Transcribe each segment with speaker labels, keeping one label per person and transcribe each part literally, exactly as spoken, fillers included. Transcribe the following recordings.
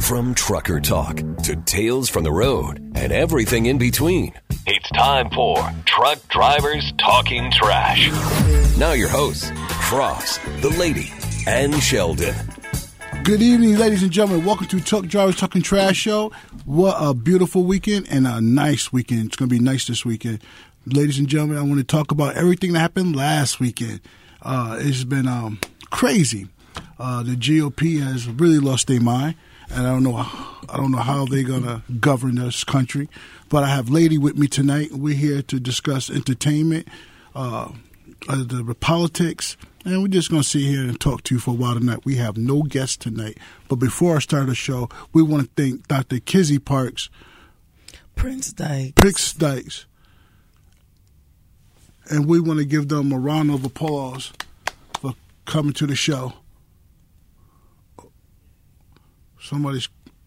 Speaker 1: From trucker talk to tales from the road and everything in between, it's time for Truck Drivers Talking Trash. Now your hosts, Cross, the Lady, and Sheldon.
Speaker 2: Good evening, ladies and gentlemen. Welcome to Truck Drivers Talking Trash Show. What a beautiful weekend and a nice weekend. It's going to be nice this weekend. Ladies and gentlemen, I want to talk about everything that happened last weekend. Uh, it's been um, crazy. Uh, the G O P has really lost their mind, and I don't know. I don't know how they're gonna govern this country. But I have Lady with me tonight. We're here to discuss entertainment, uh, uh, the politics, and we're just gonna sit here and talk to you for a while tonight. We have no guests tonight. But before I start the show, we want to thank Doctor Kizzy Parks,
Speaker 3: Prince Dykes,
Speaker 2: Prince Dykes, and we want to give them a round of applause for coming to the show. Somebody's.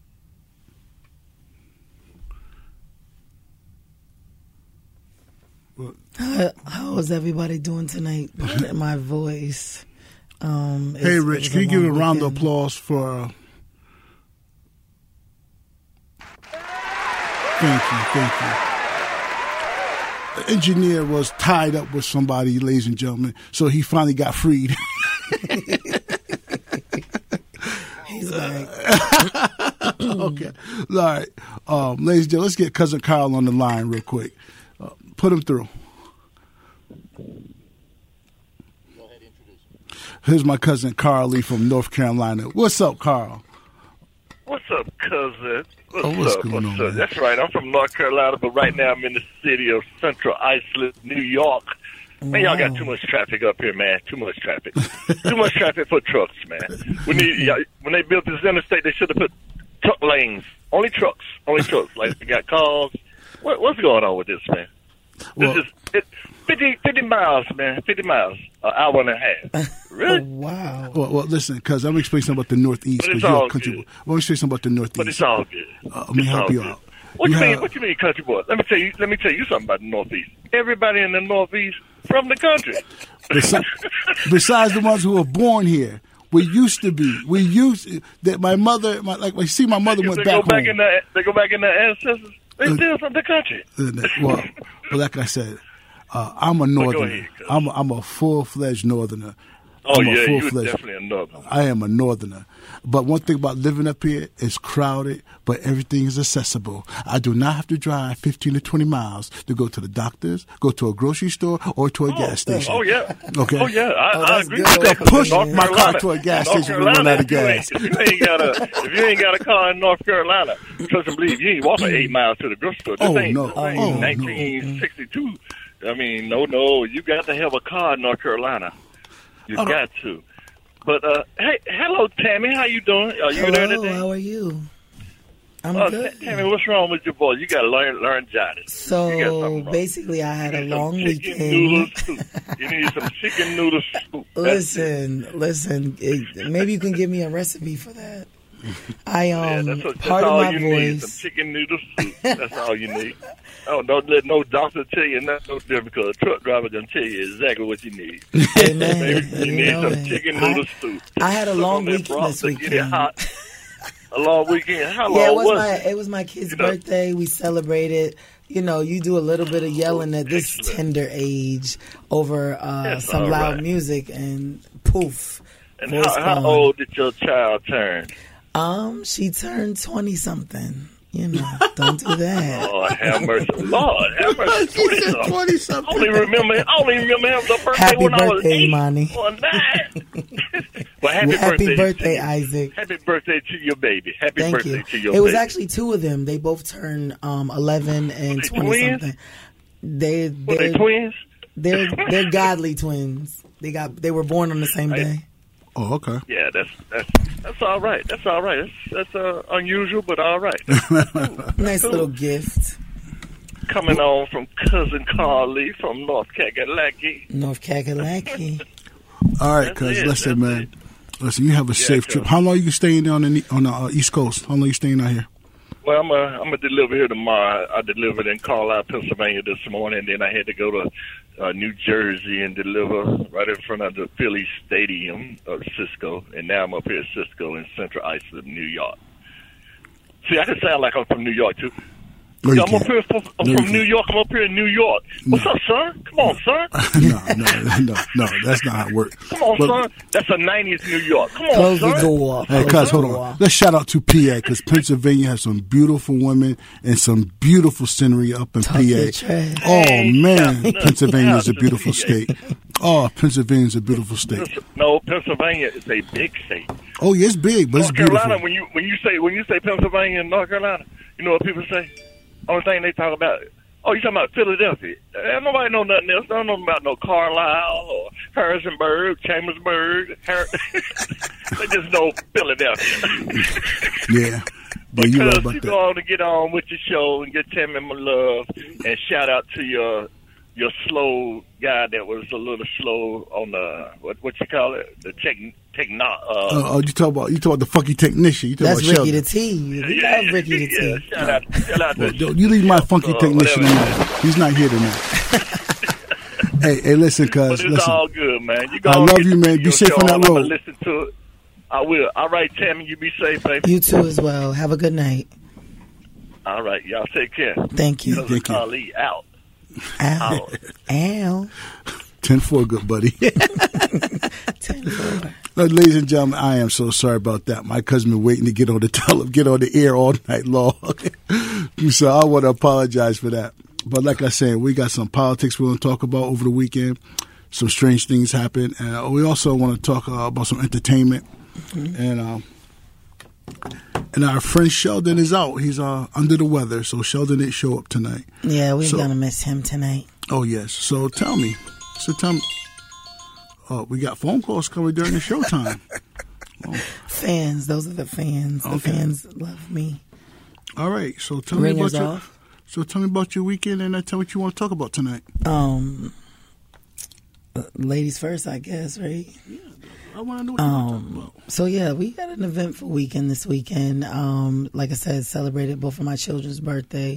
Speaker 3: How, how is everybody doing tonight? My voice. Um,
Speaker 2: hey, Rich, can you give a round of applause for. Uh... Thank you, thank you. The engineer was tied up with somebody, ladies and gentlemen, so he finally got freed.
Speaker 3: He's back.
Speaker 2: Okay. All right. Um, ladies and gentlemen, let's get Cousin Carl on the line real quick. Uh, put him through.
Speaker 4: Go ahead, introduce him.
Speaker 2: Here's my cousin Carl Lee from North Carolina. What's up, Carl?
Speaker 5: What's up, cousin? What's,
Speaker 2: Oh, what's
Speaker 5: up?
Speaker 2: going
Speaker 5: What's
Speaker 2: on,
Speaker 5: up?
Speaker 2: man?
Speaker 5: That's right. I'm from North Carolina, but right now I'm in the city of Central Islip, New York. Man, y'all got too much traffic up here, man. Too much traffic. Too much traffic for trucks, man. When, you, when they built this interstate, they should have put truck lanes. Only trucks. Only trucks. Like, they got cars. What, what's going on with this, man? This
Speaker 2: Well-
Speaker 5: is it, fifty, fifty miles, man. fifty miles. An hour and a half. Really?
Speaker 3: Oh, wow.
Speaker 2: Well, well listen, cuz I'm going to explain something about the Northeast.
Speaker 5: But it's
Speaker 2: 'cause you're a
Speaker 5: all
Speaker 2: country
Speaker 5: good.
Speaker 2: boy. Let me explain something about the Northeast.
Speaker 5: But it's all good.
Speaker 2: Uh, let me
Speaker 5: It's
Speaker 2: help
Speaker 5: all
Speaker 2: you
Speaker 5: good.
Speaker 2: out.
Speaker 5: What
Speaker 2: You
Speaker 5: you, mean?
Speaker 2: have-
Speaker 5: What you mean, country boy? Let me tell you. Let me tell you something about the Northeast. Everybody in the Northeast from the country.
Speaker 2: Besides, besides the ones who were born here, we used to be. We used that. My mother, my, like, I see, my mother
Speaker 5: If
Speaker 2: went
Speaker 5: they
Speaker 2: back
Speaker 5: go back
Speaker 2: home.
Speaker 5: in the, they go back in their ancestors. They
Speaker 2: Uh,
Speaker 5: still from the country.
Speaker 2: Uh, well, well, like I said, uh, I'm a northerner.
Speaker 5: ahead, cuz.
Speaker 2: I'm a, I'm a full fledged northerner.
Speaker 5: Oh
Speaker 2: I'm a
Speaker 5: yeah, you're
Speaker 2: full-fledged-
Speaker 5: definitely a northern.
Speaker 2: I am a northerner. But one thing about living up here, it's crowded, but everything is accessible. I do not have to drive fifteen to twenty miles to go to the doctor's, go to a grocery store, or to a gas station.
Speaker 5: Oh yeah.
Speaker 2: Okay.
Speaker 5: Oh yeah. I,
Speaker 3: Oh,
Speaker 5: I
Speaker 3: that's
Speaker 5: agree.
Speaker 3: good.
Speaker 5: with that,
Speaker 3: I
Speaker 2: can push
Speaker 5: North
Speaker 2: my car
Speaker 5: Carolina-
Speaker 2: to a gas
Speaker 5: North
Speaker 2: station when we run
Speaker 5: Carolina,
Speaker 2: out of
Speaker 5: if you
Speaker 2: gas.
Speaker 5: ain't- If you ain't got a, if you ain't got a car in North Carolina, trust and believe, you ain't walking eight miles to the grocery store. This
Speaker 2: Oh,
Speaker 5: ain't,
Speaker 2: no.
Speaker 5: this ain't
Speaker 2: Oh, no.
Speaker 5: nineteen sixty-two. I mean, no, no, you got to have a car in North Carolina. You
Speaker 2: Oh, no.
Speaker 5: got to. But uh, hey, hello, Tammy. How you doing? Are you there
Speaker 3: Hello,
Speaker 5: today?
Speaker 3: how are you? I'm
Speaker 5: Uh,
Speaker 3: good.
Speaker 5: Tammy, what's wrong with your boy? You got to learn laryngitis. You got
Speaker 3: So
Speaker 5: something wrong.
Speaker 3: basically, I had
Speaker 5: You
Speaker 3: a
Speaker 5: need some
Speaker 3: long
Speaker 5: chicken noodle
Speaker 3: weekend.
Speaker 5: soup. You need some chicken noodle soup. That's it.
Speaker 3: Listen, listen. It, maybe you can give me a recipe for that. I
Speaker 5: Yeah,
Speaker 3: um
Speaker 5: that's, what, that's
Speaker 3: part of
Speaker 5: all
Speaker 3: my
Speaker 5: you need. Some
Speaker 3: voice.
Speaker 5: chicken noodle soup. That's all you need. Oh, don't let no doctor tell you nothing no different because a truck driver can tell you exactly what you need.
Speaker 3: Amen.
Speaker 5: Maybe you need
Speaker 3: know
Speaker 5: some
Speaker 3: it.
Speaker 5: chicken
Speaker 3: I-
Speaker 5: noodle soup.
Speaker 3: I had a
Speaker 5: Look
Speaker 3: long
Speaker 5: on that
Speaker 3: weekend
Speaker 5: broth
Speaker 3: this
Speaker 5: to get it
Speaker 3: weekend.
Speaker 5: hot. A long weekend. How long
Speaker 3: Yeah, it was
Speaker 5: was
Speaker 3: my
Speaker 5: it?
Speaker 3: it was my kid's
Speaker 5: You know-
Speaker 3: birthday. We celebrated. You know, you do a little bit of yelling at this
Speaker 5: Excellent.
Speaker 3: tender age over uh,
Speaker 5: That's
Speaker 3: some
Speaker 5: all
Speaker 3: loud
Speaker 5: right.
Speaker 3: music, and poof.
Speaker 5: And
Speaker 3: voice
Speaker 5: how, how
Speaker 3: gone.
Speaker 5: old did your child turn?
Speaker 3: Um, she turned twenty something. You know, don't do that.
Speaker 5: Lord have mercy. Lord have mercy.
Speaker 2: She said
Speaker 5: twenty-something.
Speaker 2: twenty
Speaker 5: I
Speaker 2: something.
Speaker 5: only remember. I only remember having a birthday
Speaker 3: Happy
Speaker 5: when I was
Speaker 3: birthday,
Speaker 5: eight
Speaker 3: Imani.
Speaker 5: or nine. Well, happy,
Speaker 3: Well, happy
Speaker 5: birthday,
Speaker 3: birthday,
Speaker 5: to you.
Speaker 3: Isaac.
Speaker 5: Happy birthday to your baby. Happy
Speaker 3: Thank
Speaker 5: birthday
Speaker 3: you.
Speaker 5: to your
Speaker 3: It was
Speaker 5: baby.
Speaker 3: actually two of them. They both turned um, eleven and
Speaker 5: they
Speaker 3: twenty
Speaker 5: twins?
Speaker 3: something. They
Speaker 5: Were
Speaker 3: they're,
Speaker 5: they twins?
Speaker 3: they're they're godly twins. They got they were born on the same day.
Speaker 2: Oh, okay.
Speaker 5: Yeah, that's that's that's all right. That's all right. That's that's uh, unusual, but all right.
Speaker 3: Nice
Speaker 5: Cool.
Speaker 3: little gift.
Speaker 5: Coming on from cousin Carly from North Kakalaki.
Speaker 3: North Kakalaki.
Speaker 2: All right,
Speaker 5: That's
Speaker 2: cuz
Speaker 5: it,
Speaker 2: listen,
Speaker 5: that's
Speaker 2: man.
Speaker 5: it.
Speaker 2: Listen, you have a
Speaker 5: Yeah,
Speaker 2: safe
Speaker 5: cuz.
Speaker 2: trip. How long you staying on the on the uh, East Coast? How long you staying out here?
Speaker 5: Well, I'm a, I'm gonna deliver here tomorrow. I delivered in Carlisle, Pennsylvania this morning. Then I had to go to uh, New Jersey and deliver right in front of the Philly Stadium of Cisco. And now I'm up here at Cisco in Central Islip, New York. See, I can sound like I'm from New York too.
Speaker 2: No, you
Speaker 5: I'm
Speaker 2: can't.
Speaker 5: up here from, I'm
Speaker 2: No,
Speaker 5: from
Speaker 2: you
Speaker 5: New
Speaker 2: can't.
Speaker 5: York. I'm up here in New York. What's up, son? Come on, son.
Speaker 2: no, no, no, no. That's not how it works.
Speaker 5: Come on,
Speaker 2: But-
Speaker 5: son. That's a nineties New York. Come on,
Speaker 3: Close
Speaker 5: son.
Speaker 3: the door.
Speaker 2: Hey,
Speaker 3: Close
Speaker 2: cuz,
Speaker 3: the
Speaker 2: hold
Speaker 3: door.
Speaker 2: on. Let's shout out to P A because Pennsylvania has some beautiful women and some beautiful scenery up in
Speaker 3: Talk
Speaker 2: P
Speaker 3: your
Speaker 2: A.
Speaker 3: trash.
Speaker 2: Oh,
Speaker 5: Hey,
Speaker 2: man.
Speaker 5: shout out
Speaker 2: Pennsylvania is a
Speaker 5: to
Speaker 2: beautiful
Speaker 5: P A.
Speaker 2: state. Oh, Pennsylvania is a beautiful state.
Speaker 5: No, Pennsylvania is a big state.
Speaker 2: Oh, yeah, it's big, but it's
Speaker 5: North
Speaker 2: beautiful.
Speaker 5: Carolina, when you when you say when you say Pennsylvania and North Carolina, you know what people say? Only thing they talk about, oh, you talking about Philadelphia? Eh, nobody know nothing else. They don't know about no Carlisle or Harrisonburg, Chambersburg. Har- they just know Philadelphia.
Speaker 2: Yeah. Yeah, you're right
Speaker 5: Because
Speaker 2: about
Speaker 5: you
Speaker 2: that.
Speaker 5: go on to get on with your show and get Tammy my love and shout out to your your slow guy that was a little slow on the what what you call it the tech techno. Uh,
Speaker 2: Uh, oh, you talk about you talk about the funky technician. You talk
Speaker 3: That's
Speaker 2: about
Speaker 3: Ricky
Speaker 2: Sheldon.
Speaker 3: the T. We
Speaker 5: yeah,
Speaker 3: love Ricky the
Speaker 5: yeah,
Speaker 3: T.
Speaker 5: shout out, shout out
Speaker 2: Well,
Speaker 5: to
Speaker 2: don't- you leave my funky
Speaker 5: uh,
Speaker 2: technician
Speaker 5: whatever.
Speaker 2: alone. He's not here tonight. hey, hey, listen,
Speaker 5: But
Speaker 2: cuz.
Speaker 5: it's
Speaker 2: Listen.
Speaker 5: all good, man. You go
Speaker 2: I
Speaker 5: on
Speaker 2: love
Speaker 5: get
Speaker 2: you,
Speaker 5: to
Speaker 2: man.
Speaker 5: do
Speaker 2: Be
Speaker 5: your
Speaker 2: safe
Speaker 5: show.
Speaker 2: on that
Speaker 5: I'm gonna
Speaker 2: road.
Speaker 5: listen to it. I will. All right, Tammy, you be safe, baby.
Speaker 3: You too as well. Have a good night.
Speaker 5: All right, y'all take care.
Speaker 3: Thank you.
Speaker 5: Cousin
Speaker 2: Thank you.
Speaker 5: Carly out.
Speaker 3: Ow. Ow.
Speaker 2: ten four, good buddy.
Speaker 3: ten four.
Speaker 2: Look, ladies and gentlemen, I am so sorry about that. My cousin been waiting to get on the tele, get on the air all night long. So I want to apologize for that. But like I said, we got some politics we're going to talk about over the weekend. Some strange things happen. And uh, we also want to talk uh, about some entertainment. Mm-hmm. And uh, and our friend Sheldon is out. He's uh, under the weather. So Sheldon didn't show up tonight.
Speaker 3: Yeah, we're
Speaker 2: So-
Speaker 3: going to miss him tonight.
Speaker 2: Oh, yes. So tell me. So tell me. Oh, we got phone calls coming during the showtime.
Speaker 3: Fans. Those are the fans. The
Speaker 2: Okay.
Speaker 3: fans love me.
Speaker 2: All right. So tell me
Speaker 3: Ringers
Speaker 2: about your.
Speaker 3: off.
Speaker 2: So tell me about your weekend, and uh, tell me what you want to talk about tonight.
Speaker 3: Um, uh, ladies first, I guess, right?
Speaker 2: I want to know what you want to talk
Speaker 3: Um,
Speaker 2: about.
Speaker 3: so yeah, we got an eventful weekend this weekend. Um, like I said, celebrated both of my children's birthday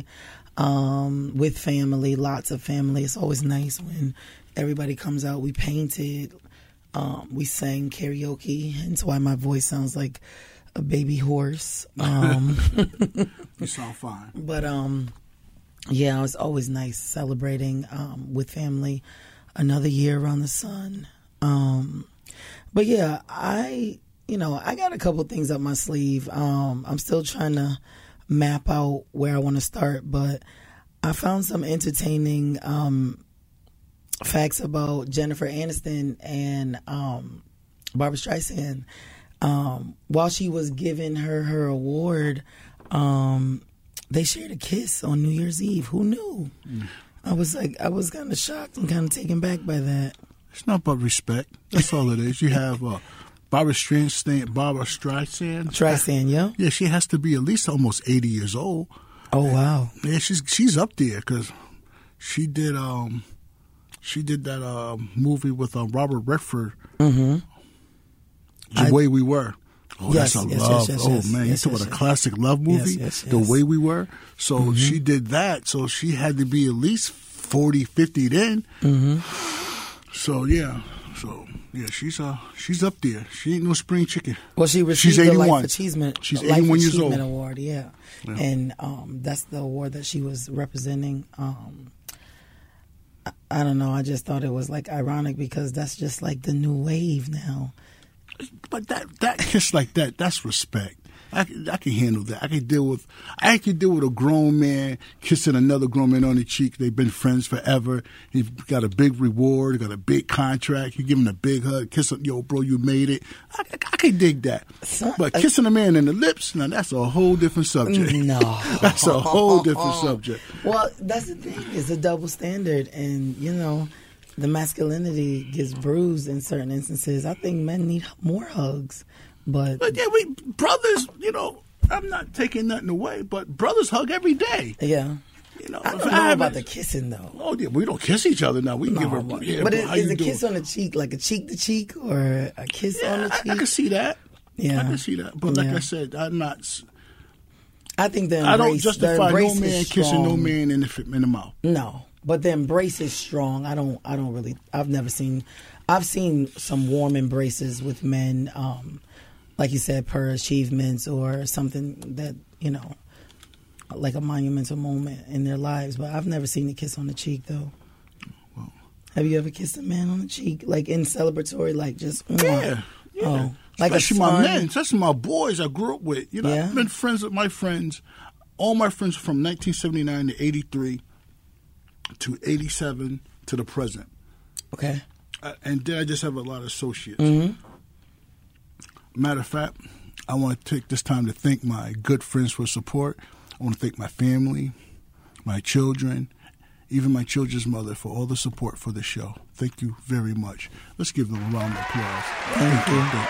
Speaker 3: um, with family, lots of family. It's always nice when everybody comes out. We painted, um, we sang karaoke, hence why my voice sounds like a baby horse. Um,
Speaker 2: You sound fine.
Speaker 3: But um, yeah, it's always nice celebrating um, with family. Another year around the sun. Um, but yeah, I you know I got a couple things up my sleeve. Um, I'm still trying to map out where I want to start, but I found some entertaining um, facts about Jennifer Aniston and um, Barbara Streisand. Um, while she was giving her her award, um, they shared a kiss on New Year's Eve. Who knew? Mm. I was like, I was kind of shocked and kind of taken back by that.
Speaker 2: It's not about respect. That's all it is. You have uh, Barbara Streisand. Barbara Streisand.
Speaker 3: Streisand, yeah.
Speaker 2: Yeah, she has to be at least almost eighty years old.
Speaker 3: Oh wow.
Speaker 2: Yeah, she's she's up there because she did um she did that uh, movie with uh, Robert Redford.
Speaker 3: Mm-hmm.
Speaker 2: The
Speaker 3: I,
Speaker 2: Way We Were. Oh,
Speaker 3: yes,
Speaker 2: that's a
Speaker 3: yes,
Speaker 2: love.
Speaker 3: yes, yes,
Speaker 2: oh,
Speaker 3: yes,
Speaker 2: man.
Speaker 3: yes,
Speaker 2: you talk
Speaker 3: yes,
Speaker 2: about a
Speaker 3: yes.
Speaker 2: classic love movie,
Speaker 3: Yes, yes,
Speaker 2: The
Speaker 3: yes.
Speaker 2: Way We Were. So
Speaker 3: Mm-hmm.
Speaker 2: she did that. So she had to be at least forty, fifty then.
Speaker 3: Mm-hmm.
Speaker 2: So, yeah. So, yeah, she's uh, she's up there. She ain't no spring chicken.
Speaker 3: Well, she received
Speaker 2: She's
Speaker 3: the
Speaker 2: eighty-one.
Speaker 3: Life Achievement.
Speaker 2: She's
Speaker 3: Life
Speaker 2: eighty-one years
Speaker 3: Achievement
Speaker 2: old.
Speaker 3: Award, yeah.
Speaker 2: Yeah.
Speaker 3: And um, that's the award that she was representing. Um, I, I don't know. I just thought it was like ironic because that's just like the new wave now.
Speaker 2: But that that kiss like that, that's respect. I, can- I can handle that. I can deal with I can deal with a grown man kissing another grown man on the cheek. They've been friends forever. He's got a big reward, got a big contract. You give him a big hug, kiss him, yo, bro, you made it. I, I, I can dig that.
Speaker 3: So-
Speaker 2: But kissing a man in the lips, now that's a whole different subject.
Speaker 3: No.
Speaker 2: That's a whole different subject.
Speaker 3: Well, that's the thing. It's a double standard, and you know, the masculinity gets bruised in certain instances. I think men need more hugs, but
Speaker 2: But yeah, we brothers, you know, I'm not taking nothing away, but brothers hug every day.
Speaker 3: yeah.
Speaker 2: You know,
Speaker 3: I
Speaker 2: if
Speaker 3: don't know
Speaker 2: haven't-
Speaker 3: about the kissing though.
Speaker 2: Oh yeah, we don't kiss each other now. We
Speaker 3: No,
Speaker 2: give her.
Speaker 3: but,
Speaker 2: Yeah,
Speaker 3: but
Speaker 2: bro,
Speaker 3: is,
Speaker 2: how
Speaker 3: is
Speaker 2: you
Speaker 3: a
Speaker 2: doing?
Speaker 3: kiss on the cheek like a cheek to cheek or a kiss on
Speaker 2: Yeah,
Speaker 3: the
Speaker 2: I,
Speaker 3: cheek?
Speaker 2: I can see that.
Speaker 3: Yeah.
Speaker 2: I can see that. But like
Speaker 3: Yeah.
Speaker 2: I said, I'm not. s-
Speaker 3: I think the embrace,
Speaker 2: I don't
Speaker 3: the
Speaker 2: justify no
Speaker 3: embrace
Speaker 2: man
Speaker 3: is
Speaker 2: kissing no
Speaker 3: strong.
Speaker 2: man in the in the mouth.
Speaker 3: No, but the embrace is strong. I don't. I don't really. I've never seen. I've seen some warm embraces with men, um, like you said, per achievements or something that you know, like a monumental moment in their lives. But I've never seen a kiss on the cheek, though.
Speaker 2: Well,
Speaker 3: have you ever kissed a man on the cheek, like in celebratory, like just
Speaker 2: yeah, yeah.
Speaker 3: Oh, like
Speaker 2: especially
Speaker 3: a
Speaker 2: my
Speaker 3: son?
Speaker 2: men, especially my boys I grew up with. You know,
Speaker 3: Yeah.
Speaker 2: I've been friends with my friends. All my friends from nineteen seventy-nine to eighty-three to eighty-seven to the present.
Speaker 3: Okay.
Speaker 2: Uh, and then I just have a lot of associates.
Speaker 3: Mm-hmm.
Speaker 2: Matter of fact, I want to take this time to thank my good friends for support. I want to thank my family, my children, even my children's mother for all the support for the show. Thank you very much. Let's give them a round of applause.
Speaker 3: Thank,
Speaker 2: Thank
Speaker 3: you.
Speaker 2: you. Thank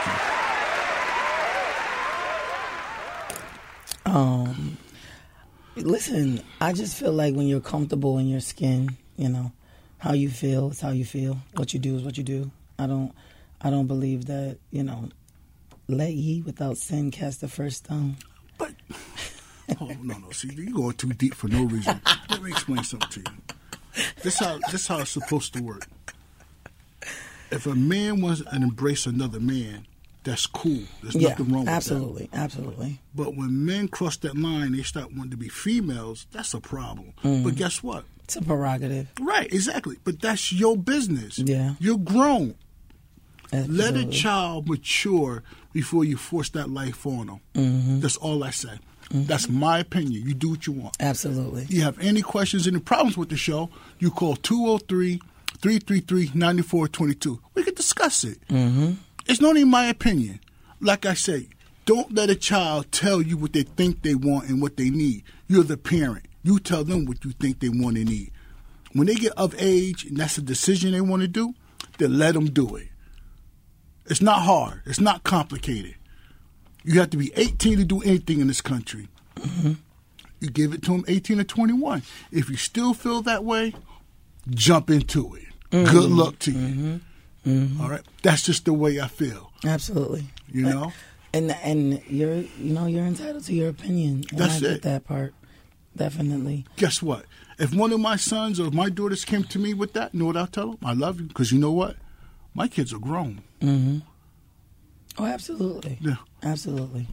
Speaker 2: you.
Speaker 3: Um, listen, I just feel like when you're comfortable in your skin, you know, how you feel is how you feel. What you do is what you do. I don't, I don't believe that, you know, let ye without sin cast the first stone.
Speaker 2: But, oh, no, no. See, you're going too deep for no reason. Let me explain something to you. This how, this how it's supposed to work. If a man wants to embrace another man, that's cool. There's
Speaker 3: Yeah,
Speaker 2: nothing wrong with
Speaker 3: absolutely, absolutely.
Speaker 2: that. But when men cross that line, they start wanting to be females, that's a problem.
Speaker 3: Mm.
Speaker 2: But guess what?
Speaker 3: It's a prerogative.
Speaker 2: Right, exactly. But that's your business.
Speaker 3: Yeah.
Speaker 2: You're grown. Let a
Speaker 3: Absolutely.
Speaker 2: child mature before you force that life on them.
Speaker 3: Mm-hmm.
Speaker 2: That's all I say. That's my opinion. You do what you want.
Speaker 3: Absolutely.
Speaker 2: You have any questions, any problems with the show, you call two oh three, three three three, nine four two two. We can discuss it.
Speaker 3: Mm-hmm.
Speaker 2: It's not even my opinion. Like I say, don't let a child tell you what they think they want and what they need. You're the parent. You tell them what you think they want and need. When they get of age and that's a decision they want to do, then let them do it. It's not hard. It's not complicated. You have to be eighteen to do anything in this country.
Speaker 3: Mm-hmm.
Speaker 2: You give it to them eighteen or twenty-one. If you still feel that way, jump into it.
Speaker 3: Mm-hmm.
Speaker 2: Good luck to you.
Speaker 3: Mm-hmm. Mm-hmm.
Speaker 2: All right? That's just the way I feel.
Speaker 3: Absolutely.
Speaker 2: You know?
Speaker 3: And and you're you know you're entitled to your opinion. And
Speaker 2: That's
Speaker 3: I get
Speaker 2: it.
Speaker 3: that part. Definitely.
Speaker 2: Guess what? If one of my sons or my daughters came to me with that, you know what I'll tell them? I love you. Because you know what? My kids are grown.
Speaker 3: Mm-hmm. Oh, absolutely.
Speaker 2: Yeah.
Speaker 3: Absolutely.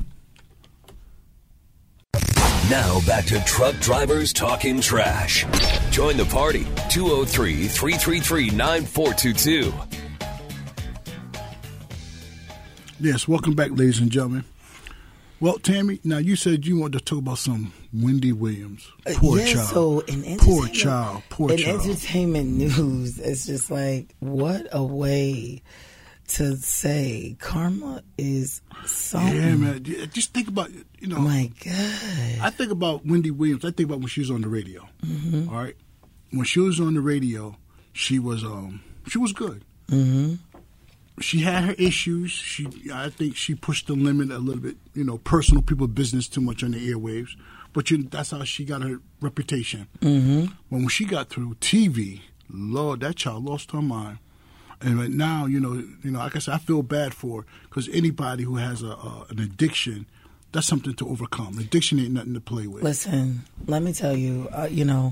Speaker 1: Now back to Truck Drivers Talking Trash. Join the party. two oh three, three three three, nine four two two.
Speaker 2: Yes, welcome back, ladies and gentlemen. Well, Tammy, now you said you wanted to talk about some Wendy Williams. Poor
Speaker 3: Uh, yeah,
Speaker 2: child.
Speaker 3: So in entertainment,
Speaker 2: Poor child. Poor
Speaker 3: in
Speaker 2: child.
Speaker 3: entertainment news, it's just like, what a way to say karma is something.
Speaker 2: Yeah, man. Yeah, just think about, you know.
Speaker 3: Oh my God.
Speaker 2: I think about Wendy Williams. I think about when she was on the radio.
Speaker 3: Mm-hmm.
Speaker 2: All right? When she was on the radio, she was um she was good.
Speaker 3: Mm-hmm.
Speaker 2: She had her issues. She, I think, she pushed the limit a little bit. You know, personal people business too much on the airwaves. But you, that's how she got her reputation.
Speaker 3: Mm-hmm.
Speaker 2: But when she got through T V, Lord, that child lost her mind. And right now, you know, you know, like I said, I feel bad for her because anybody who has a, a an addiction, that's something to overcome. Addiction ain't nothing to play with.
Speaker 3: Listen, let me tell you, uh, you know,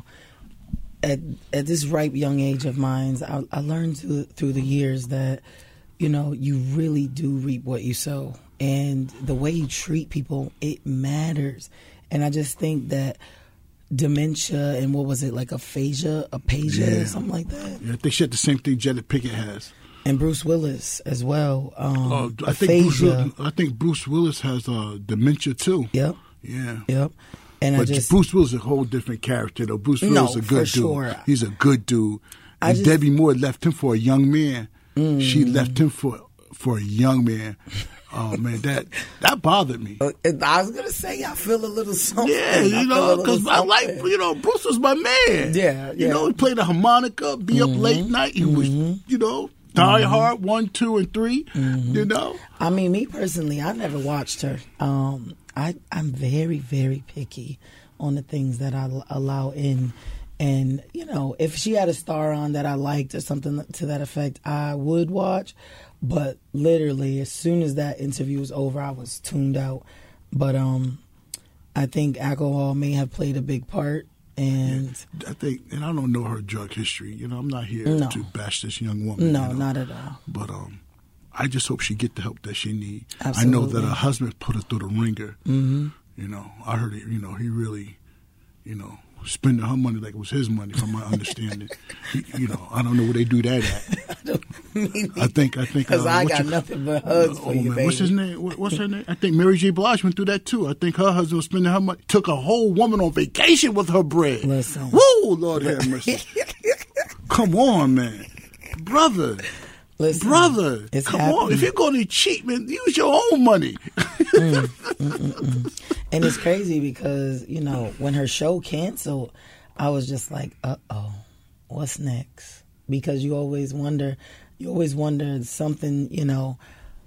Speaker 3: at at this ripe young age of mine, I, I learned through, through the years that, you know, you really do reap what you sow. And the way you treat people, it matters. And I just think that dementia and what was it, like aphasia, aphasia
Speaker 2: Yeah.
Speaker 3: or something like that?
Speaker 2: Yeah, I think she had the same thing Jada Pinkett has.
Speaker 3: And Bruce Willis as well. Um,
Speaker 2: Uh, I think Bruce,
Speaker 3: aphasia.
Speaker 2: Willis, I think Bruce Willis has uh, dementia too.
Speaker 3: Yep,
Speaker 2: Yeah.
Speaker 3: yep. And
Speaker 2: But
Speaker 3: I just...
Speaker 2: Bruce Willis is a whole different character, though. Bruce Willis
Speaker 3: No,
Speaker 2: is a
Speaker 3: for
Speaker 2: good dude.
Speaker 3: sure.
Speaker 2: He's a good dude.
Speaker 3: I
Speaker 2: And
Speaker 3: just-
Speaker 2: Debbie Moore left him for a young man.
Speaker 3: Mm.
Speaker 2: She left him for for a young man. Oh man, that that bothered me.
Speaker 3: Uh, I was gonna say I feel a little something.
Speaker 2: Yeah,
Speaker 3: I
Speaker 2: you
Speaker 3: feel a
Speaker 2: know,
Speaker 3: little
Speaker 2: because I like,
Speaker 3: something.
Speaker 2: you know, Bruce was my man.
Speaker 3: Yeah,
Speaker 2: You
Speaker 3: yeah.
Speaker 2: know, he played the harmonica, be up late night. He was, you know, Die Hard, one, two, and three. You know?
Speaker 3: I mean, me personally, I never watched her. Um, I I'm very very picky on the things that I l- allow in, and you know, if she had a star on that I liked or something to that effect, I would watch. But literally, as soon as that interview was over, I was tuned out. But um, I think alcohol may have played a big part, and
Speaker 2: I think, and I don't know her drug history. You know, I'm not here
Speaker 3: No.
Speaker 2: to bash this young woman.
Speaker 3: no,
Speaker 2: you know?
Speaker 3: not at all.
Speaker 2: But um, I just hope she get the help that she need. I know
Speaker 3: Absolutely.
Speaker 2: that her husband put her through the ringer. Mm-hmm. You know, I heard it. You know, he really, you know, spending her money like it was his money, from my understanding. He, you know, I don't know where they do that at.
Speaker 3: I don't mean
Speaker 2: I think I think
Speaker 3: because
Speaker 2: uh,
Speaker 3: I
Speaker 2: what's
Speaker 3: got
Speaker 2: your-
Speaker 3: nothing but hugs
Speaker 2: Oh,
Speaker 3: for you,
Speaker 2: man,
Speaker 3: baby.
Speaker 2: what's his name? What, what's her name? I think Mary J. Blige went through that too. I think her husband was spending her money, took a whole woman on vacation with her bread.
Speaker 3: Listen.
Speaker 2: Woo, Lord have mercy. Come on, man, brother.
Speaker 3: Listen,
Speaker 2: Brother,
Speaker 3: it's
Speaker 2: come
Speaker 3: happening.
Speaker 2: on. If you're going to cheat, man, use your own money.
Speaker 3: mm, mm, mm, mm. And it's crazy because, you know, when her show canceled, I was just like, uh-oh, what's next? Because you always wonder, you always wonder something, you know,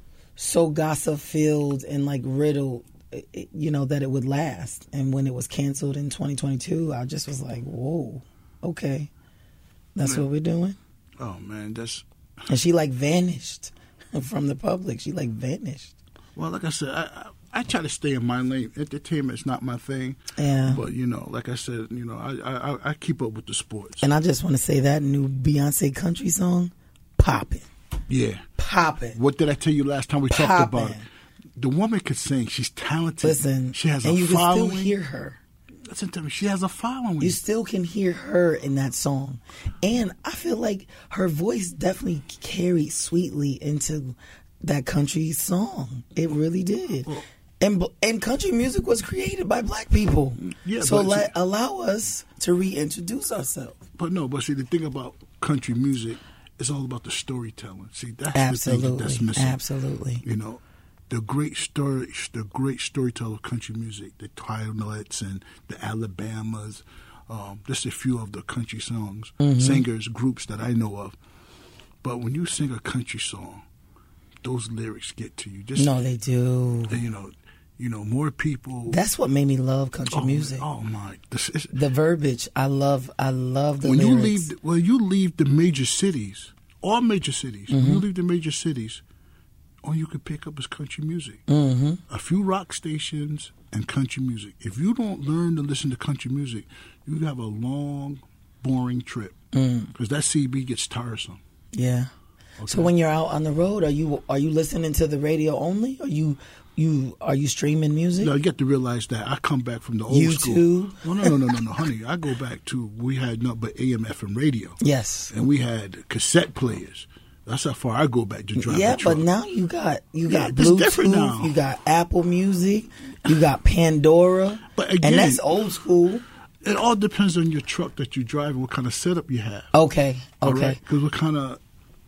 Speaker 3: so gossip-filled and, like, riddled, it- you know, that it would last. And when it was canceled in twenty twenty-two, I just was like, whoa, okay, that's
Speaker 2: Man.
Speaker 3: what we're doing?
Speaker 2: Oh, man, that's...
Speaker 3: And she, like, vanished from the public. She, like, vanished.
Speaker 2: Well, like I said, I, I, I try to stay in my lane. Entertainment's not my thing.
Speaker 3: Yeah.
Speaker 2: But, you know, like I said, you know, I I, I keep up with the sports.
Speaker 3: And I just want to say that new Beyonce country song, popping,
Speaker 2: Yeah.
Speaker 3: popping.
Speaker 2: What did I tell you last time we talked
Speaker 3: Poppin'.
Speaker 2: about it? The woman could sing. She's talented.
Speaker 3: Listen,
Speaker 2: she has
Speaker 3: and
Speaker 2: a
Speaker 3: you
Speaker 2: following.
Speaker 3: can still hear her.
Speaker 2: Listen to me. She has a following.
Speaker 3: You still can hear her in that song, and I feel like her voice definitely carried sweetly into that country song. It really did.
Speaker 2: Well-
Speaker 3: and and country music was created by black people.
Speaker 2: Yeah,
Speaker 3: so
Speaker 2: but
Speaker 3: let,
Speaker 2: see-
Speaker 3: allow us to reintroduce ourselves.
Speaker 2: But no, but see, the thing about country music is all about the storytelling. See, that's the
Speaker 3: Absolutely,
Speaker 2: thing that's missing.
Speaker 3: absolutely.
Speaker 2: You know, the great story, the great storyteller of country music, the Twilights and the Alabamas. Um, just a few of the country songs,
Speaker 3: Mm-hmm.
Speaker 2: singers, groups that I know of. But when you sing a country song, those lyrics get to you. Just
Speaker 3: No, they do.
Speaker 2: and, you know, you know, more people.
Speaker 3: That's what made me love country
Speaker 2: oh,
Speaker 3: music.
Speaker 2: Oh my! This is,
Speaker 3: The verbiage, I love. I love the
Speaker 2: when you
Speaker 3: lyrics.
Speaker 2: leave, when you leave the major cities, all major cities, when
Speaker 3: Mm-hmm.
Speaker 2: you leave the major cities, all you can pick up is country music.
Speaker 3: Mm-hmm.
Speaker 2: A few rock stations and country music. If you don't learn to listen to country music, you have a long, boring trip because that C B gets tiresome.
Speaker 3: Yeah. So when you're out on the road, are you are you listening to the radio only? Are you you are you streaming music?
Speaker 2: No, you get to realize that I come back from the old
Speaker 3: YouTube?
Speaker 2: school. No, no, no, no, no, no, honey. I go back to we had nothing but A M F M radio,
Speaker 3: Yes.
Speaker 2: and we had cassette players. That's how far I go back to drive
Speaker 3: Yeah,
Speaker 2: the truck.
Speaker 3: but now you got you
Speaker 2: Yeah,
Speaker 3: got
Speaker 2: it's different
Speaker 3: Bluetooth,
Speaker 2: now.
Speaker 3: you got Apple Music, you got Pandora,
Speaker 2: But again-
Speaker 3: and that's old school.
Speaker 2: It all depends on your truck that you drive and what kind of setup you have.
Speaker 3: Okay, okay,
Speaker 2: Because what kind of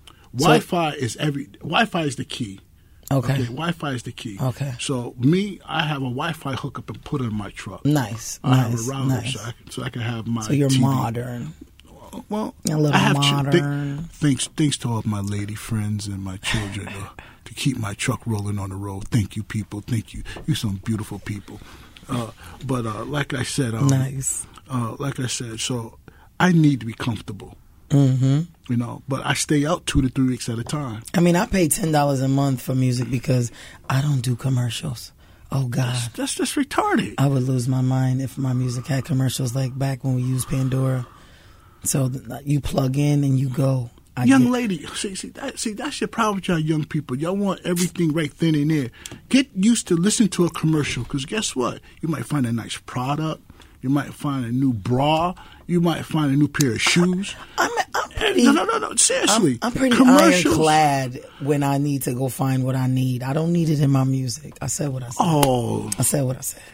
Speaker 2: Wi-Fi is every Wi-Fi is the key.
Speaker 3: okay,
Speaker 2: Wi-Fi is the key.
Speaker 3: Okay.
Speaker 2: So me, I have a Wi-Fi hookup and put it in my truck.
Speaker 3: nice,
Speaker 2: I have
Speaker 3: nice,
Speaker 2: a router
Speaker 3: nice.
Speaker 2: so, I can, so I can have my.
Speaker 3: So you're
Speaker 2: T V.
Speaker 3: modern.
Speaker 2: Well,
Speaker 3: A little
Speaker 2: I have ch-
Speaker 3: modern.
Speaker 2: th- thanks, thanks to all my lady friends and my children uh, to keep my truck rolling on the road. Thank you, people. Thank you. You're some beautiful people. Uh, but uh, like I said, um,
Speaker 3: Nice.
Speaker 2: Uh, like I said, so I need to be comfortable.
Speaker 3: Mm-hmm.
Speaker 2: You know, but I stay out two to three weeks at a time.
Speaker 3: I mean, I pay ten dollars a month for music because I don't do commercials. Oh God,
Speaker 2: That's just retarded.
Speaker 3: I would lose my mind if my music had commercials like back when we used Pandora. So th- you plug in and you go. I
Speaker 2: young
Speaker 3: get-
Speaker 2: lady, see, see, that, see, that's your problem with y'all young people. Y'all want everything right then and there. Get used to listen to a commercial, because guess what? You might find a nice product. You might find a new bra. You might find a new pair of shoes.
Speaker 3: I'm, I'm pretty.
Speaker 2: No, no, no, no. Seriously,
Speaker 3: I'm, I'm pretty
Speaker 2: commercials.
Speaker 3: ironclad when I need to go find what I need. I don't need it in my music. I said what I said.
Speaker 2: Oh,
Speaker 3: I said what I said.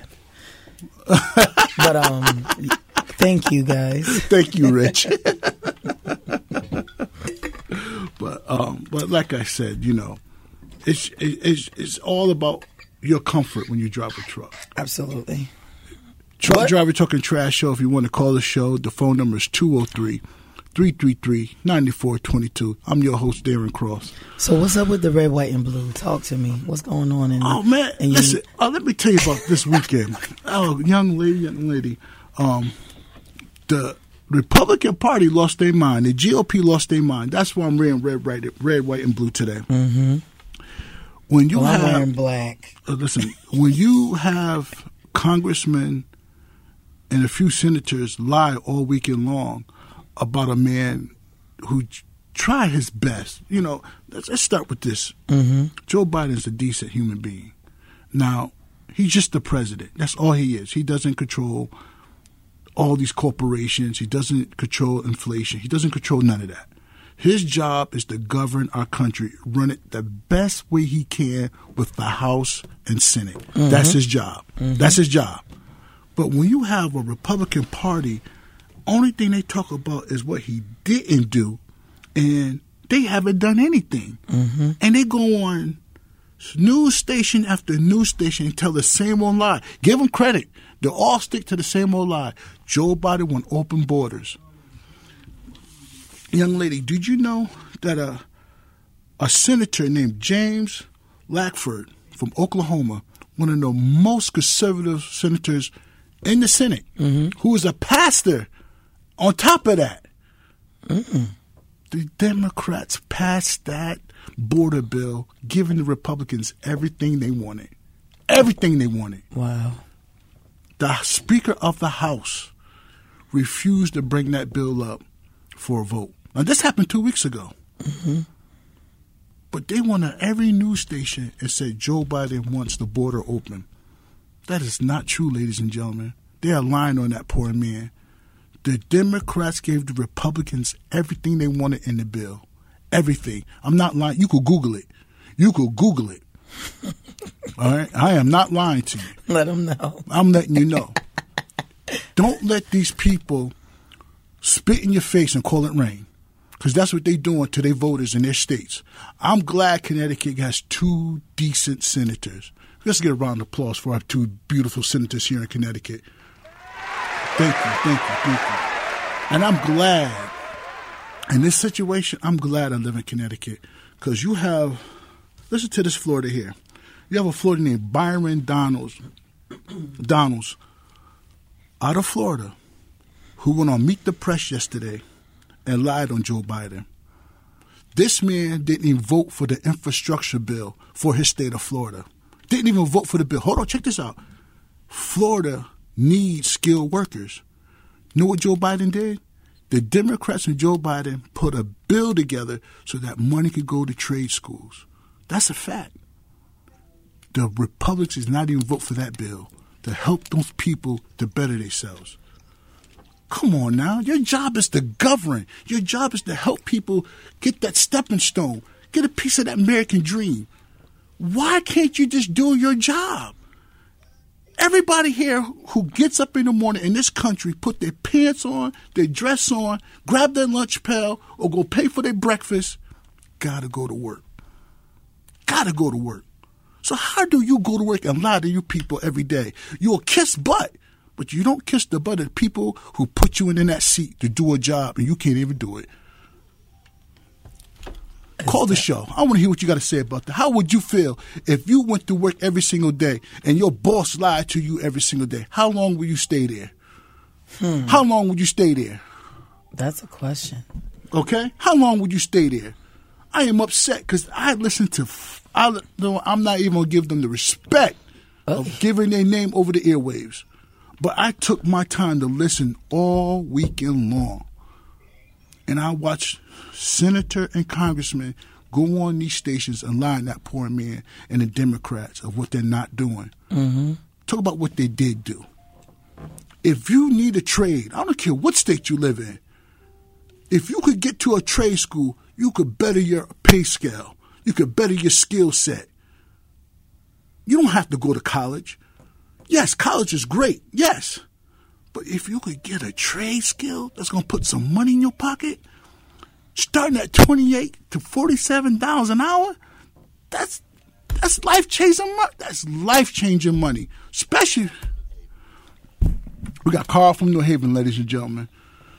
Speaker 3: But um, thank you guys.
Speaker 2: thank you, Rich. But um, but like I said, you know, it's it's it's all about your comfort when you drive a truck.
Speaker 3: Absolutely.
Speaker 2: Truck
Speaker 3: What?
Speaker 2: Driver Talking Trash Show. If you want to call the show, the phone number is two oh three, three three three, nine four two two. I'm your host, Darren Cross.
Speaker 3: So what's up with the red, white, and blue? Talk to me. What's going on in
Speaker 2: Oh, man.
Speaker 3: in your-
Speaker 2: Listen, uh, let me tell you about this weekend. Oh, young lady, young lady. Um, the Republican Party lost their mind. The G O P lost their mind. That's why I'm wearing red, right, red, white, and blue today.
Speaker 3: Mm-hmm.
Speaker 2: When you
Speaker 3: Well, I'm
Speaker 2: have,
Speaker 3: wearing black.
Speaker 2: uh, listen, when you have congressmen and a few senators lie all weekend long about a man who j- tried his best. You know, let's, let's start with this.
Speaker 3: Mm-hmm.
Speaker 2: Joe Biden's a decent human being. Now, He's just the president. That's all he is. He doesn't control all these corporations. He doesn't control inflation. He doesn't control none of that. His job is to govern our country, run it the best way he can with the House and Senate. Mm-hmm. That's his job. Mm-hmm. That's his job. But when you have a Republican Party, only thing they talk about is what he didn't do, and they haven't done anything. Mm-hmm. And they go on news station after news station and tell the same old lie. Give them credit. They all stick to the same old lie. Joe Biden want open borders. Young lady, did you know that a, a senator named James Lankford from Oklahoma, one of the most conservative senators in the Senate, mm-hmm. who is a pastor on top of that, Mm-mm. the Democrats passed that border bill, giving the Republicans everything they wanted. Everything they wanted.
Speaker 3: Wow.
Speaker 2: The Speaker of the House refused to bring that bill up for a vote. Now, this happened two weeks ago. Mm-hmm. But they went on every news station and said Joe Biden wants the border open. That is not true, ladies and gentlemen. They are lying on that poor man. The Democrats gave the Republicans everything they wanted in the bill. Everything. I'm not lying. You could Google it. You could Google it. All right? I am not lying to you.
Speaker 3: Let them know.
Speaker 2: I'm letting you know. Don't let these people spit in your face and call it rain, because that's what they're doing to their voters in their states. I'm glad Connecticut has two decent senators. Let's get a round of applause for our two beautiful senators here in Connecticut. Thank you, thank you, thank you. And I'm glad, in this situation, I'm glad I live in Connecticut, because you have, listen to this Florida here. You have a Florida named Byron Donalds, Donalds, out of Florida, who went on Meet the Press yesterday and lied on Joe Biden. This man didn't even vote for the infrastructure bill for his state of Florida. Didn't even vote for the bill. Hold on, check this out. Florida needs skilled workers. You know what Joe Biden did? The Democrats and Joe Biden put a bill together so that money could go to trade schools. That's a fact. The Republicans did not even vote for that bill to help those people to better themselves. Come on now. Your job is to govern. Your job is to help people get that stepping stone, get a piece of that American dream. Why can't you just do your job? Everybody here who gets up in the morning in this country, put their pants on, their dress on, grab their lunch pail, or go pay for their breakfast, gotta go to work. Gotta go to work. So how do you go to work and lie to you people every day? You'll kiss butt, but you don't kiss the butt of the people who put you in that seat to do a job, and you can't even do it. Call the show. I want to hear what you got to say about that. How would you feel if you went to work every single day and your boss lied to you every single day? How long would you stay there? Hmm. How long would you stay there?
Speaker 3: That's a question.
Speaker 2: Okay? How long would you stay there? I am upset because I listen to, I, I'm not even going to give them the respect oh. of giving their name over the airwaves. But I took my time to listen all weekend long. And I watched senator and congressmen go on these stations and lie to that poor man and the Democrats of what they're not doing. Mm-hmm. Talk about what they did do. If you need a trade, I don't care what state you live in, if you could get to a trade school, you could better your pay scale. You could better your skill set. You don't have to go to college. Yes, college is great. Yes. But if you could get a trade skill that's going to put some money in your pocket, starting at twenty-eight to forty-seven dollars an hour, that's that's life-changing money. That's life-changing money. Especially, we got Carl from New Haven, ladies and gentlemen.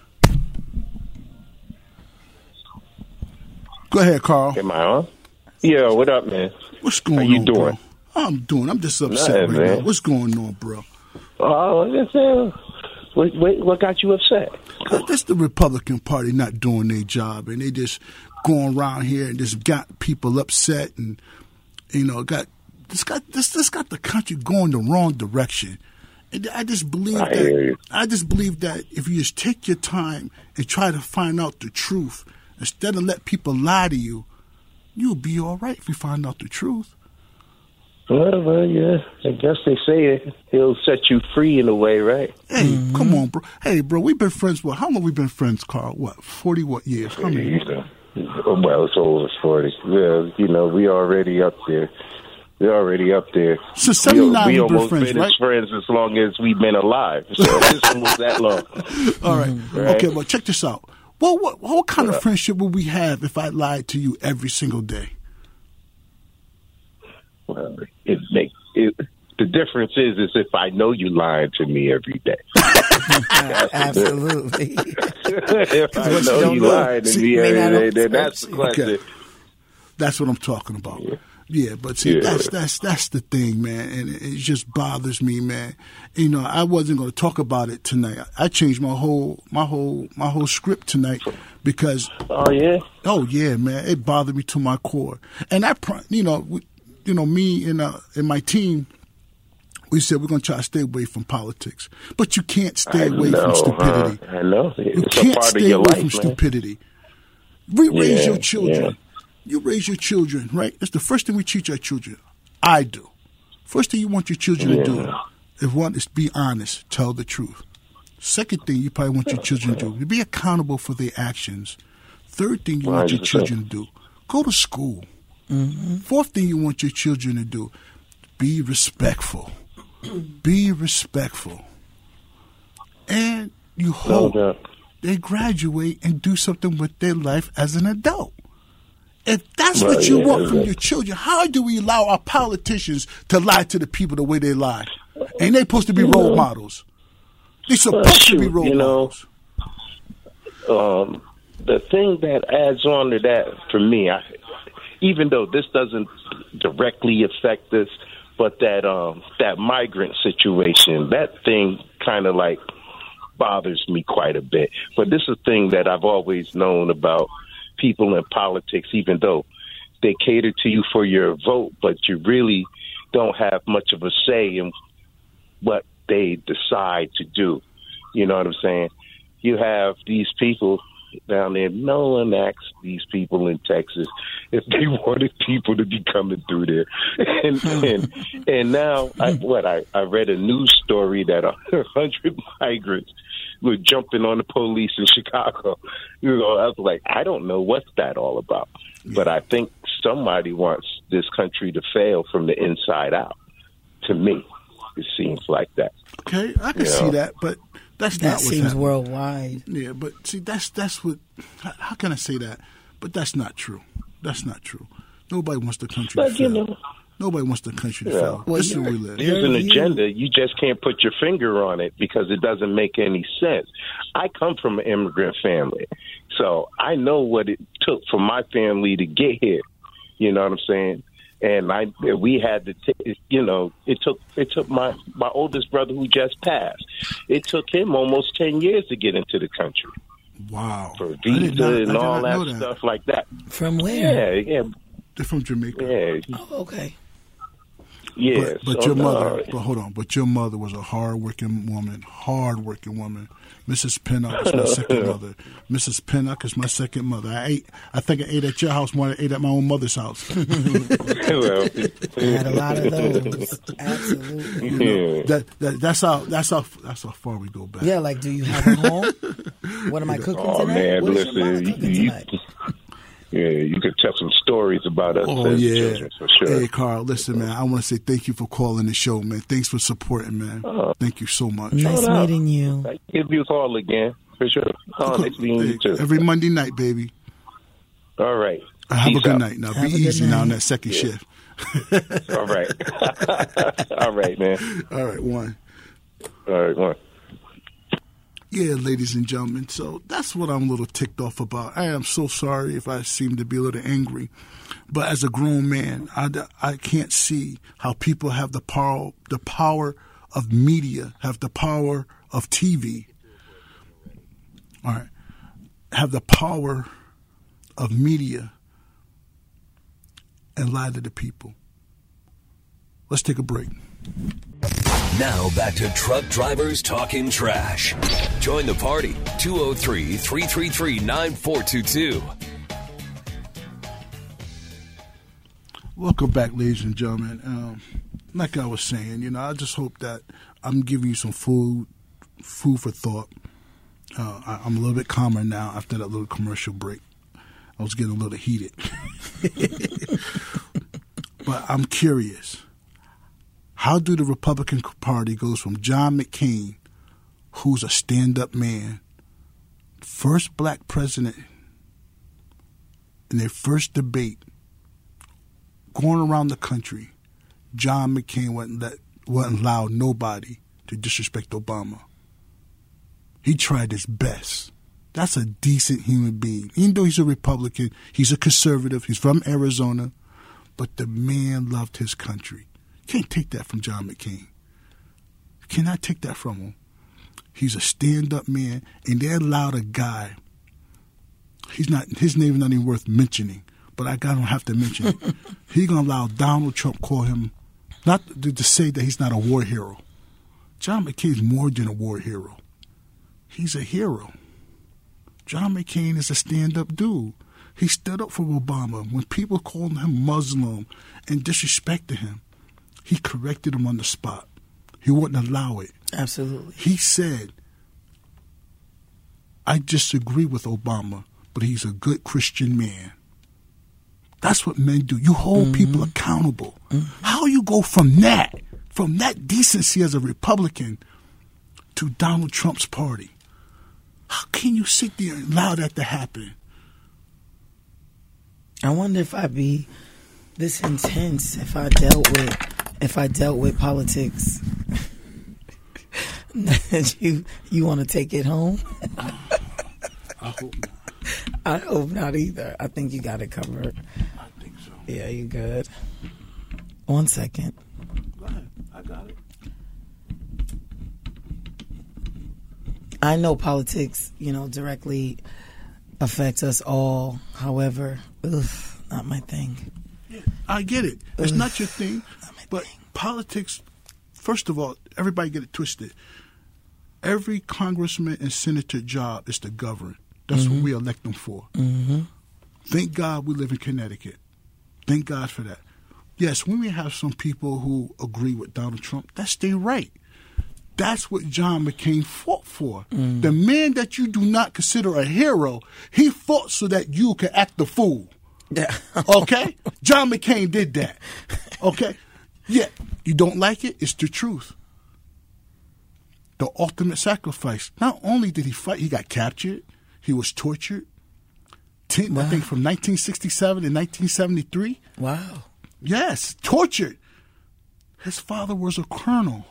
Speaker 2: Go ahead, Carl.
Speaker 6: Am I on? Yeah, what up, man?
Speaker 2: What's going on,
Speaker 6: How you doing?
Speaker 2: bro? I'm doing. I'm just upset
Speaker 6: Nothing,
Speaker 2: right
Speaker 6: man.
Speaker 2: now. What's going on, bro?
Speaker 6: Oh, I'm just saying, what, what, what got you upset?
Speaker 2: That's the Republican Party not doing their job, and they just going around here and just got people upset, and you know, got this got this this got the country going the wrong direction. And I just believe
Speaker 6: I hear you.
Speaker 2: that I just believe that if you just take your time and try to find out the truth instead of let people lie to you, you'll be all right if you find out the truth.
Speaker 6: Well, well, yeah. I guess they say it. He'll set you free in a way, right?
Speaker 2: Hey,
Speaker 3: Mm-hmm.
Speaker 2: come on, bro. Hey, bro, we've been friends. What? How long we been friends, Carl? What? Forty what years? How many?
Speaker 6: You know, well, it's over forty. Well, you know, we already up there. We're already up there.
Speaker 2: Since seventy-nine,
Speaker 6: we, we
Speaker 2: we've been
Speaker 6: almost
Speaker 2: friends,
Speaker 6: been
Speaker 2: right?
Speaker 6: as friends as long as we've been alive. So this one was that long.
Speaker 2: All right.
Speaker 6: Right.
Speaker 2: Okay, well, check this out. Well, what what kind of friendship would we have if I lied to you every single day?
Speaker 6: Well, it make it. The difference is, is if I know you lying to me every day.
Speaker 3: Absolutely.
Speaker 6: If I
Speaker 3: what you
Speaker 6: know
Speaker 3: don't
Speaker 6: you
Speaker 3: know.
Speaker 6: lying to
Speaker 3: See,
Speaker 6: me
Speaker 3: may not
Speaker 6: every day,
Speaker 3: know.
Speaker 6: then that's the question.
Speaker 2: Okay. That's what I'm talking about. Yeah, yeah but see,
Speaker 6: Yeah.
Speaker 2: that's that's that's the thing, man, and it, it just bothers me, man. You know, I wasn't going to talk about it tonight. I, I changed my whole my whole my whole script tonight because
Speaker 6: Oh yeah.
Speaker 2: oh yeah, man, it bothered me to my core. And I, pr- you know, we, you know, me and uh, and my team. We said we're going to try to stay away from politics, but you can't stay
Speaker 6: I
Speaker 2: away
Speaker 6: know,
Speaker 2: from stupidity.
Speaker 6: huh? I know.
Speaker 2: You
Speaker 6: It's a
Speaker 2: can't
Speaker 6: part
Speaker 2: stay
Speaker 6: of your
Speaker 2: away
Speaker 6: life,
Speaker 2: from
Speaker 6: man.
Speaker 2: stupidity. We raise
Speaker 6: Yeah,
Speaker 2: your children.
Speaker 6: yeah.
Speaker 2: You raise your children, right? That's the first thing we teach our children. I do. First thing you want your children to do,
Speaker 6: Yeah.
Speaker 2: if one is be honest, tell the truth. Second thing you probably want your children to do, to be accountable for their actions. Third thing you want your
Speaker 6: one hundred percent.
Speaker 2: children to do, go to school. Fourth thing you want your children to do, be respectful. Be respectful. And you
Speaker 6: No
Speaker 2: hope
Speaker 6: doubt.
Speaker 2: they graduate and do something with their life as an adult. If that's
Speaker 6: Well,
Speaker 2: what you
Speaker 6: yeah,
Speaker 2: want from
Speaker 6: yeah.
Speaker 2: your children, how do we allow our politicians to lie to the people the way they lie? Ain't they supposed to be role models? They're supposed to be
Speaker 6: shoot,
Speaker 2: role
Speaker 6: you know,
Speaker 2: models.
Speaker 6: Um, the thing that adds on to that for me, I, even though this doesn't directly affect us, but that um, that migrant situation, that thing kind of like bothers me quite a bit. But this is a thing that I've always known about people in politics, even though they cater to you for your vote, but you really don't have much of a say in what they decide to do. You know what I'm saying? You have these people down there. No one asks these people in Texas if they wanted people to be coming through there. And and, and now, I, what, I, I read a news story that a hundred migrants were jumping on the police in Chicago. You know, I was like, I don't know what's that all about. But I think somebody wants this country to fail from the inside out. To me, it seems like that.
Speaker 2: Okay, I can
Speaker 6: Yeah.
Speaker 2: see that, but that's
Speaker 3: That
Speaker 2: not what's
Speaker 3: seems
Speaker 2: happening.
Speaker 3: worldwide.
Speaker 2: Yeah, but see, that's that's what. How, how can I say that? But that's not true. That's not true. Nobody wants the country
Speaker 6: But,
Speaker 2: to
Speaker 6: you
Speaker 2: fail.
Speaker 6: know.
Speaker 2: Nobody wants the country to
Speaker 6: Yeah.
Speaker 2: fail.
Speaker 3: Well,
Speaker 2: this is
Speaker 3: you're-
Speaker 2: where we live.
Speaker 6: There's an
Speaker 3: You-
Speaker 6: agenda. You just can't put your finger on it because it doesn't make any sense. I come from an immigrant family, so I know what it took for my family to get here. You know what I'm saying? And I, we had to, t- you know, it took it took my my oldest brother who just passed. It took him almost ten years to get into the country
Speaker 2: Wow.
Speaker 6: for
Speaker 2: I did
Speaker 6: visa
Speaker 2: not- I
Speaker 6: and
Speaker 2: did
Speaker 6: all
Speaker 2: not
Speaker 6: that,
Speaker 2: know that.
Speaker 6: stuff like that.
Speaker 3: From where?
Speaker 6: Yeah, yeah,
Speaker 2: They're from Jamaica.
Speaker 6: yeah,
Speaker 3: Oh, okay.
Speaker 6: yeah.
Speaker 2: But, but
Speaker 6: So,
Speaker 2: your mother,
Speaker 6: no,
Speaker 2: but hold on, but your mother was a hard-working woman, hard-working woman. Missus Pinnock is my second mother. Missus Pinnock is my second mother. I ate, I think I ate at your house more than I ate at my own mother's house.
Speaker 6: well,
Speaker 3: I had a lot of those. Absolutely.
Speaker 6: yeah.
Speaker 2: that, that that's how that's how that's how far we go back.
Speaker 3: Yeah, like, do you have a home? What am I cooking
Speaker 6: Oh,
Speaker 3: tonight?
Speaker 6: man,
Speaker 3: what is your mama
Speaker 6: listen,
Speaker 3: cooking
Speaker 6: you-
Speaker 3: tonight?
Speaker 6: Yeah, you could tell some stories about us
Speaker 2: Oh
Speaker 6: as
Speaker 2: yeah.
Speaker 6: children, for sure.
Speaker 2: Hey Carl, listen, man. I want to say thank you for calling the show, man. Thanks for supporting, man. Thank you so much.
Speaker 3: Nice
Speaker 6: no.
Speaker 3: meeting you.
Speaker 6: I give you a call again, for sure. Oh, nice meeting you too.
Speaker 2: Every Monday night, baby.
Speaker 6: All right.
Speaker 2: Have a
Speaker 6: Peace
Speaker 2: good
Speaker 6: out.
Speaker 2: night. Now
Speaker 3: Have
Speaker 2: be
Speaker 3: a good
Speaker 2: easy now on
Speaker 3: night.
Speaker 2: that second
Speaker 6: Yeah.
Speaker 2: shift.
Speaker 6: All right. All right, man.
Speaker 2: All right, one.
Speaker 6: All right, one.
Speaker 2: Yeah, ladies and gentlemen. So that's what I'm a little ticked off about. I am so sorry if I seem to be a little angry, but as a grown man, I, I can't see how people have the power, the power of media, have the power of T V. All right, have the power of media and lie to the people. Let's take a break.
Speaker 1: Now back to Truck Drivers Talking Trash. Join the party. two oh three, three three three, nine four two two.
Speaker 2: Welcome back, ladies and gentlemen. Um, like I was saying, you know, I just hope that I'm giving you some food, food for thought. Uh, I, I'm a little bit calmer now after that little commercial break. I was getting a little heated. But I'm curious. How do the Republican Party goes from John McCain, who's a stand-up man, first black president in their first debate, going around the country, John McCain wouldn't, let, wouldn't allow nobody to disrespect Obama. He tried his best. That's a decent human being. Even though he's a Republican, he's a conservative, he's from Arizona, but the man loved his country. Can't take that from John McCain. Cannot take that from him. He's a stand-up man, and they allowed a guy. He's not. His name is not even worth mentioning, but I don't have to mention it. He's gonna allow Donald Trump call him, not to, to say that he's not a war hero. John McCain's more than a war hero. He's a hero. John McCain is a stand-up dude. He stood up for Obama when people called him Muslim and disrespected him. He corrected him on the spot. He wouldn't allow it.
Speaker 3: Absolutely.
Speaker 2: He said, I disagree with Obama, but he's a good Christian man. That's what men do. You hold mm-hmm. people accountable. Mm-hmm. How you go from that, from that decency as a Republican to Donald Trump's party? How can you sit there and allow that to happen?
Speaker 3: I wonder if I'd be this intense if I dealt with if I dealt with politics. you you want to take it home?
Speaker 2: I hope not.
Speaker 3: I hope not either. I think you got it covered.
Speaker 2: I think so.
Speaker 3: Yeah, you good. One second.
Speaker 2: Go ahead. I got it.
Speaker 3: I know politics, you know, directly affects us all. However, ugh, not my thing.
Speaker 2: Yeah, I get it. It's
Speaker 3: ugh,
Speaker 2: not your thing,
Speaker 3: not my
Speaker 2: but
Speaker 3: thing.
Speaker 2: Politics, first of all, everybody get it twisted. Every congressman and senator job is to govern. That's mm-hmm. what we elect them for.
Speaker 3: Mm-hmm.
Speaker 2: Thank God we live in Connecticut. Thank God for that. Yes, we may have some people who agree with Donald Trump. That's their right. That's what John McCain fought for. Mm. The man that you do not consider a hero, he fought so that you could act the fool.
Speaker 3: Yeah.
Speaker 2: Okay? John McCain did that. Okay? Yeah. You don't like it? It's the truth. The ultimate sacrifice. Not only did he fight, he got captured. He was tortured. Ten, wow. I think from nineteen sixty-seven to nineteen seventy-three.
Speaker 3: Wow.
Speaker 2: Yes, tortured. His father was a colonel.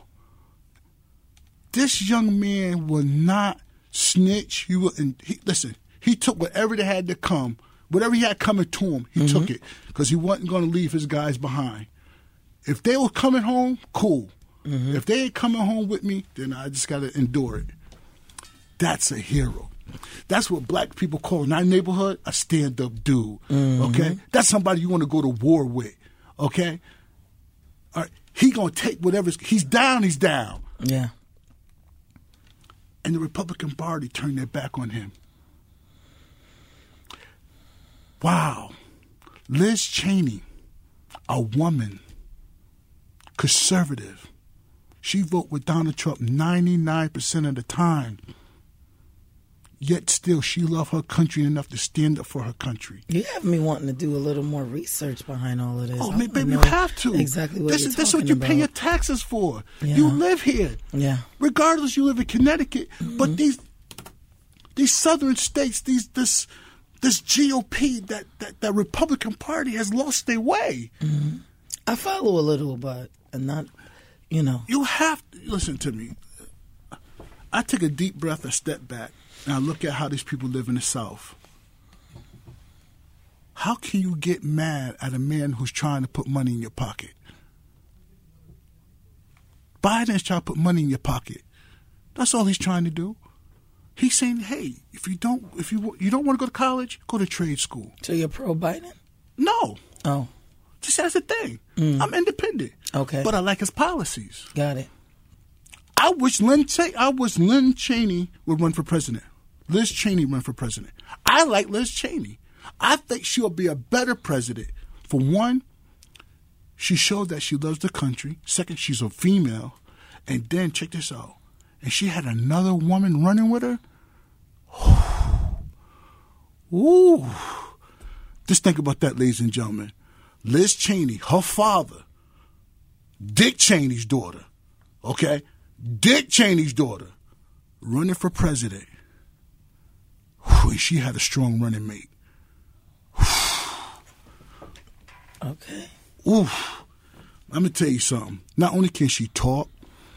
Speaker 2: This young man will not snitch. He will. And he, listen, he took whatever they had to come, whatever he had coming to him, he mm-hmm. took it because he wasn't going to leave his guys behind. If they were coming home, cool. Mm-hmm. If they ain't coming home with me, then I just got to endure it. That's a hero. That's what black people call in our neighborhood a stand-up dude. Mm-hmm. Okay, that's somebody you want to go to war with. Okay, all right. He gonna take whatever he's down. He's down.
Speaker 3: Yeah.
Speaker 2: And the Republican Party turned their back on him. Wow. Liz Cheney, a woman, conservative. She voted with Donald Trump ninety-nine percent of the time. Yet still, she loved her country enough to stand up for her country.
Speaker 3: You have me wanting to do a little more research behind all of this.
Speaker 2: Oh, man, baby, you have to.
Speaker 3: Exactly what
Speaker 2: this
Speaker 3: you're
Speaker 2: is, This is what
Speaker 3: talking
Speaker 2: you
Speaker 3: about.
Speaker 2: pay your taxes for.
Speaker 3: Yeah.
Speaker 2: You live here.
Speaker 3: Yeah.
Speaker 2: Regardless, you live in Connecticut. Mm-hmm. But these these southern states, these this this G O P, that, that, that Republican Party has lost their way.
Speaker 3: Mm-hmm. I follow a little, but not, you know.
Speaker 2: You have to, listen to me. I take a deep breath, a step back. And I look at how these people live in the South. How can you get mad at a man who's trying to put money in your pocket? Biden's trying to put money in your pocket. That's all he's trying to do. He's saying, "Hey, if you don't, if you you don't want to go to college, go to trade school."
Speaker 3: So you're pro Biden?
Speaker 2: No.
Speaker 3: Oh.
Speaker 2: Just that's the thing.
Speaker 3: Mm.
Speaker 2: I'm independent.
Speaker 3: Okay.
Speaker 2: But I like his policies.
Speaker 3: Got it.
Speaker 2: I wish Lynn Ch- I wish Lynn Cheney would run for president. Liz Cheney run for president. I like Liz Cheney. I think she'll be a better president. For one, She showed that she loves the country. Second, she's a female. And then, check this out. And she had another woman running with her. Ooh. Just think about that, ladies and gentlemen. Liz Cheney, her father, Dick Cheney's daughter, okay? Dick Cheney's daughter, running for president. Whew, and she had a strong running mate.
Speaker 3: Okay.
Speaker 2: Ooh. Let me tell you something. Not only can she talk,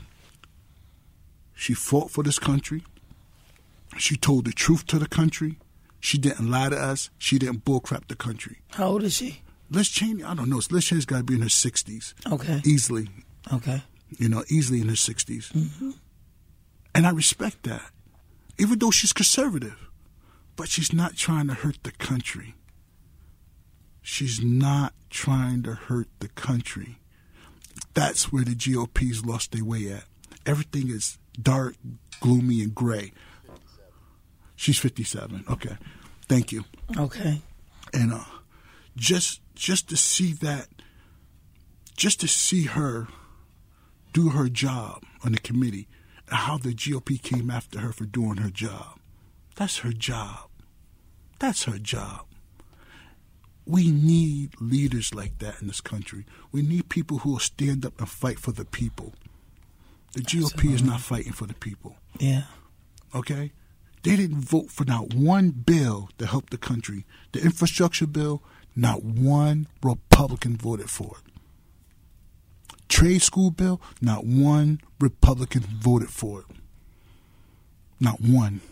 Speaker 2: she fought for this country. She told the truth to the country. She didn't lie to us. She didn't bullcrap the country.
Speaker 3: How old is she?
Speaker 2: Liz Cheney, I don't know. Liz Cheney's got to be in her sixties.
Speaker 3: Okay.
Speaker 2: Easily.
Speaker 3: Okay.
Speaker 2: You know, easily in her sixties.
Speaker 3: Mm-hmm.
Speaker 2: And I respect that. Even though she's conservative. But she's not trying to hurt the country. She's not trying to hurt the country. That's where the G O P's lost their way at. Everything is dark, gloomy, and gray. She's fifty-seven. Okay. Thank you.
Speaker 3: Okay.
Speaker 2: And uh, just just to see that, just to see her do her job on the committee, and how the G O P came after her for doing her job. That's her job. That's her job. We need leaders like that in this country. We need people who will stand up and fight for the people. The G O P Absolutely. Is not fighting for the people.
Speaker 3: Yeah.
Speaker 2: Okay? They didn't vote for not one bill to help the country. The infrastructure bill, not one Republican voted for it. Trade school bill, not one Republican voted for it. Not one.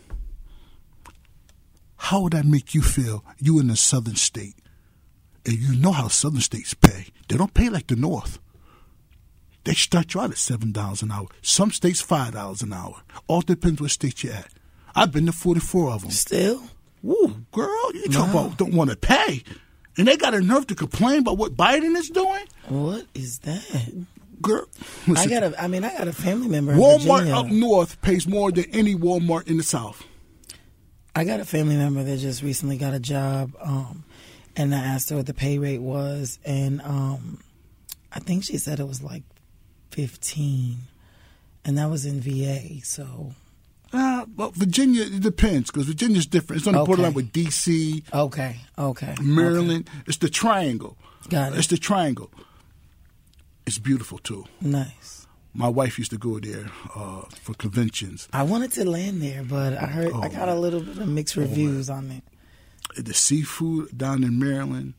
Speaker 2: How would that make you feel? You in a southern state. And you know how southern states pay. They don't pay like the North. They start you out at seven dollars an hour. Some states five dollars an hour. All depends what state you're at. I've been to forty-four of them.
Speaker 3: Still?
Speaker 2: Ooh, girl, you talk
Speaker 3: No.
Speaker 2: about don't want to pay. And they got a nerve to complain about what Biden is doing?
Speaker 3: What is that?
Speaker 2: Girl,
Speaker 3: I
Speaker 2: listen,
Speaker 3: got a. I mean, I got a family member in
Speaker 2: Walmart
Speaker 3: Virginia.
Speaker 2: up north pays more than any Walmart in the South.
Speaker 3: I got a family member that just recently got a job, um, and I asked her what the pay rate was, and um, I think she said it was like fifteen, and that was in V A. So,
Speaker 2: Uh, well, Virginia, it depends, because Virginia's different. It's on the
Speaker 3: Okay.
Speaker 2: borderline with D C,
Speaker 3: okay, okay,
Speaker 2: Maryland. It's the triangle.
Speaker 3: Got it.
Speaker 2: It's the triangle. It's beautiful, too.
Speaker 3: okay. Nice.
Speaker 2: My wife used to go there uh, for conventions.
Speaker 3: I wanted to land there, but I heard I
Speaker 2: Oh,
Speaker 3: got a little bit of mixed reviews on it.
Speaker 2: The seafood down in Maryland,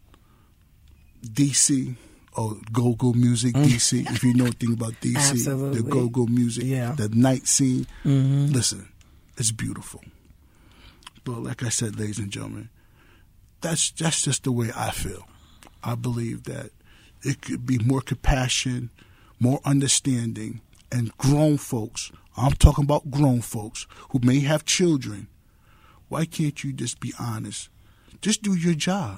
Speaker 2: D C, oh, go-go music, D C. If you know anything about D C,
Speaker 3: Absolutely.
Speaker 2: the go-go music,
Speaker 3: Yeah.
Speaker 2: the night scene.
Speaker 3: Mm-hmm.
Speaker 2: Listen, it's beautiful. But like I said, ladies and gentlemen, that's that's just the way I feel. I believe that it could be more compassion, more understanding, and grown folks. I'm talking about grown folks who may have children. Why can't you just be honest? Just do your job.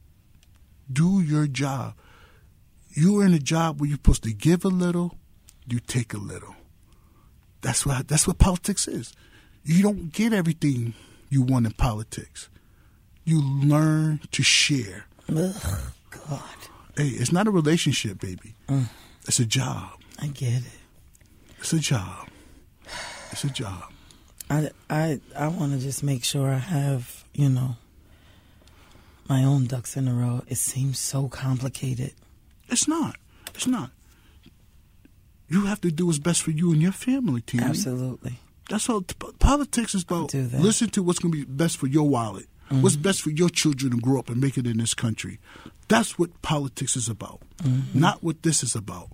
Speaker 2: Do your job. You're in a job where you're supposed to give a little, you take a little. That's what that's what politics is. You don't get everything you want in politics. You learn to share.
Speaker 3: Ugh, God,
Speaker 2: Hey, it's not a relationship, baby.
Speaker 3: Mm.
Speaker 2: It's a job.
Speaker 3: I get it.
Speaker 2: It's a job. It's a job.
Speaker 3: I, I, I want to just make sure I have, you know, my own ducks in a row. It seems so complicated.
Speaker 2: It's not. It's not. You have to do what's best for you and your family, team.
Speaker 3: Absolutely.
Speaker 2: That's all. P- Politics is about
Speaker 3: Do that.
Speaker 2: listen to what's going to be best for your wallet.
Speaker 3: Mm-hmm.
Speaker 2: What's best for your children to grow up and make it in this country. That's what politics is about,
Speaker 3: Mm-hmm.
Speaker 2: not what this is about.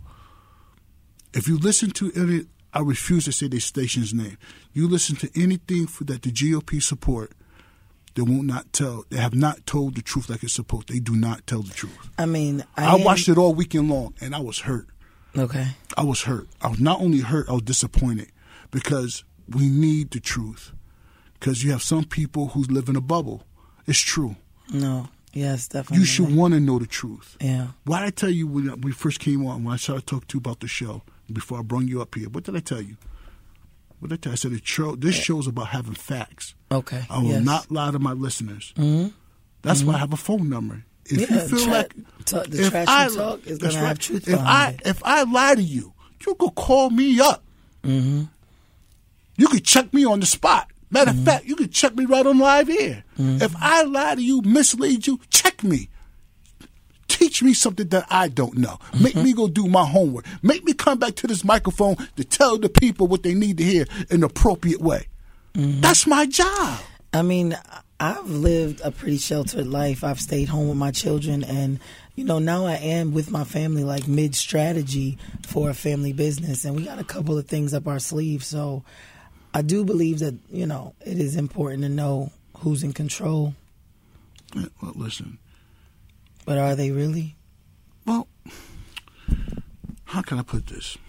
Speaker 2: If you listen to any, I refuse to say the station's name. You listen to anything for, that the G O P support, they won't not tell. They have not told the truth like it's supposed. They do not tell the truth.
Speaker 3: I mean, I,
Speaker 2: I
Speaker 3: am-
Speaker 2: watched it all weekend long, and I was hurt.
Speaker 3: Okay.
Speaker 2: I was hurt. I was not only hurt, I was disappointed because we need the truth. Because you have some people who live in a bubble. It's true.
Speaker 3: No. Yes, definitely.
Speaker 2: You should want to know the truth.
Speaker 3: Yeah.
Speaker 2: What did I tell you when we first came on, when I started talking to you about the show, before I brought you up here? What did I tell you? What did I tell you? I said the show, this show's about having facts.
Speaker 3: Okay.
Speaker 2: I will
Speaker 3: yes.
Speaker 2: not lie to my listeners.
Speaker 3: Mm-hmm.
Speaker 2: That's
Speaker 3: Mm-hmm.
Speaker 2: why I have a phone number. If
Speaker 3: yeah,
Speaker 2: you feel
Speaker 3: tra-
Speaker 2: like
Speaker 3: talk, the
Speaker 2: if
Speaker 3: trash
Speaker 2: I,
Speaker 3: you talk is
Speaker 2: that's
Speaker 3: going to have
Speaker 2: right.
Speaker 3: truth
Speaker 2: If
Speaker 3: behind
Speaker 2: I
Speaker 3: it.
Speaker 2: if I lie to you, you could call me up.
Speaker 3: Mm-hmm.
Speaker 2: You could check me on the spot. Matter
Speaker 3: Mm-hmm.
Speaker 2: of fact, you could check me right on live air.
Speaker 3: Mm-hmm.
Speaker 2: If I lie to you, mislead you, check me. Teach me something that I don't know. Make
Speaker 3: Mm-hmm.
Speaker 2: me go do my homework. Make me come back to this microphone to tell the people what they need to hear in an appropriate way.
Speaker 3: Mm-hmm.
Speaker 2: That's my job.
Speaker 3: I mean, I've lived a pretty sheltered life. I've stayed home with my children, and you know, now I am with my family, like mid strategy for a family business, and we got a couple of things up our sleeve. So I do believe that, you know, it is important to know who's in control.
Speaker 2: Yeah, well, listen.
Speaker 3: But are they really?
Speaker 2: Well, how can I put this?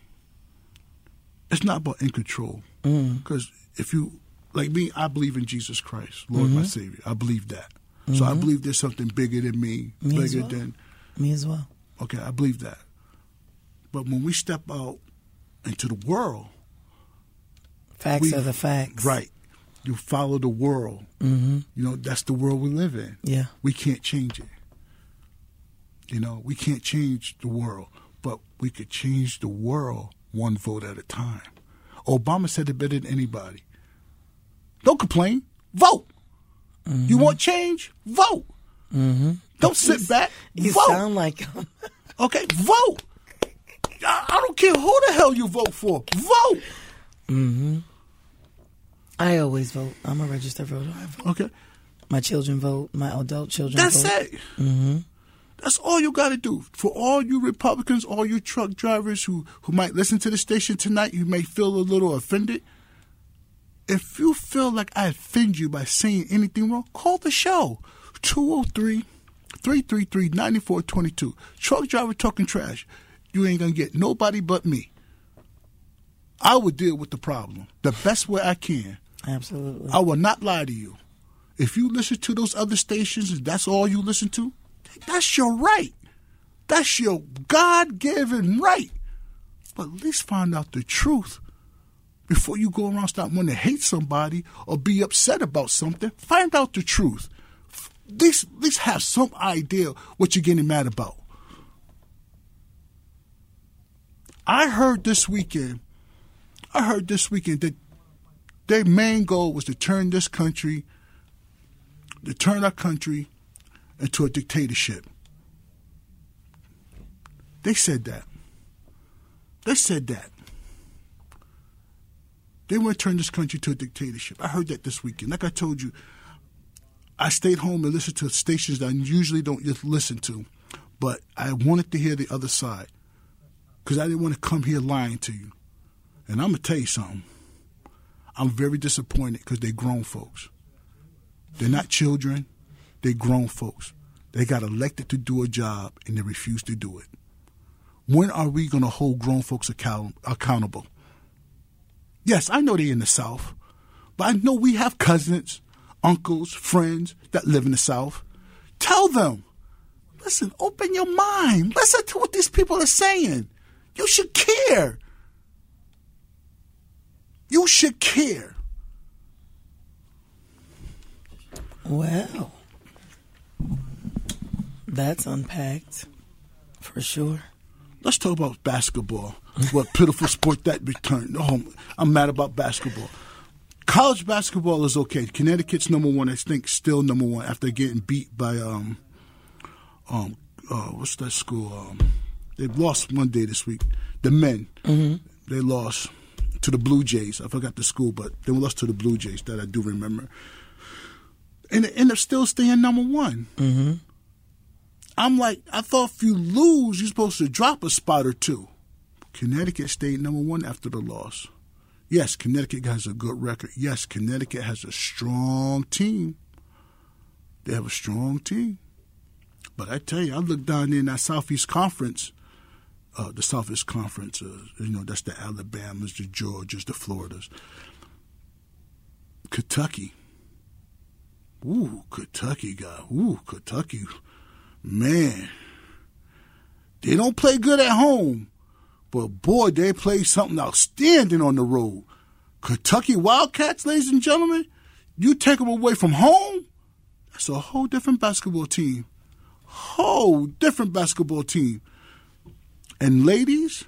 Speaker 2: It's not about in control. Because mm. if you, like me, I believe in Jesus Christ, Lord, mm-hmm. my Savior. I believe that. Mm-hmm. So I believe there's something bigger than me,
Speaker 3: me
Speaker 2: bigger
Speaker 3: well.
Speaker 2: than.
Speaker 3: Me as well.
Speaker 2: Okay, I believe that. But when we step out into the world.
Speaker 3: Facts
Speaker 2: we,
Speaker 3: are the facts.
Speaker 2: Right. You follow the world.
Speaker 3: Mm-hmm.
Speaker 2: You know, that's the world we live in.
Speaker 3: Yeah.
Speaker 2: We can't change it. You know, we can't change the world, but we could change the world one vote at a time. Obama said it better than anybody. Don't complain. Vote. Mm-hmm. You want change? Vote.
Speaker 3: Mm-hmm.
Speaker 2: Don't sit
Speaker 3: He's,
Speaker 2: back.
Speaker 3: You
Speaker 2: vote.
Speaker 3: sound like him.
Speaker 2: Okay, vote. I, I don't care who the hell you vote for. Vote.
Speaker 3: Mm-hmm. I always vote. I'm a registered voter. I vote.
Speaker 2: Okay.
Speaker 3: My children vote. My adult children
Speaker 2: That's
Speaker 3: vote.
Speaker 2: That's it. Mm-hmm. That's all you got to do. For all you Republicans, all you truck drivers who, who might listen to the station tonight, you may feel a little offended. If you feel like I offend you by saying anything wrong, call the show. two oh three, three three three, nine four two two. Truck driver talking trash. You ain't going to get nobody but me. I will deal with the problem the best way I can.
Speaker 3: Absolutely.
Speaker 2: I will not lie to you. If you listen to those other stations and that's all you listen to, that's your right. That's your God-given right. But at least find out the truth before you go around start wanting to hate somebody or be upset about something. Find out the truth. At least, at least have some idea what you're getting mad about. I heard this weekend, I heard this weekend that their main goal was to turn this country, to turn our country into a dictatorship. They said that. They said that. They want to turn this country to a dictatorship. I heard that this weekend. Like I told you, I stayed home and listened to stations that I usually don't just listen to, but I wanted to hear the other side because I didn't want to come here lying to you. And I'm going to tell you something. I'm very disappointed because they're grown folks. They're not children. They're grown folks. They got elected to do a job, and they refuse to do it. When are we going to hold grown folks account- accountable? Yes, I know they're in the South, but I know we have cousins, uncles, friends that live in the South. Tell them, listen, open your mind. Listen to what these people are saying. You should care. You should care.
Speaker 3: Well, that's unpacked for sure.
Speaker 2: Let's talk about basketball. What pitiful sport that returned. Oh, I'm mad about basketball. College basketball is okay. Connecticut's number one. I think still number one after getting beat by um um uh, what's that school? Um, they lost one day this week. The men. Mm-hmm. They lost to the Blue Jays. I forgot the school, but they lost to the Blue Jays. That I do remember. And they end up still staying number one.
Speaker 3: Mm-hmm.
Speaker 2: I'm like, I thought if you lose, you're supposed to drop a spot or two. Connecticut stayed number one after the loss. Yes, Connecticut has a good record. Yes, Connecticut has a strong team. They have a strong team. But I tell you, I look down there in that Southeast Conference, uh, the Southeast Conference, uh, you know, that's the Alabamas, the Georgias, the Floridas. Kentucky. Ooh, Kentucky guy. Ooh, Kentucky. Man. They don't play good at home. But, boy, they play something outstanding on the road. Kentucky Wildcats, ladies and gentlemen, you take them away from home, that's a whole different basketball team. whole different basketball team. And ladies,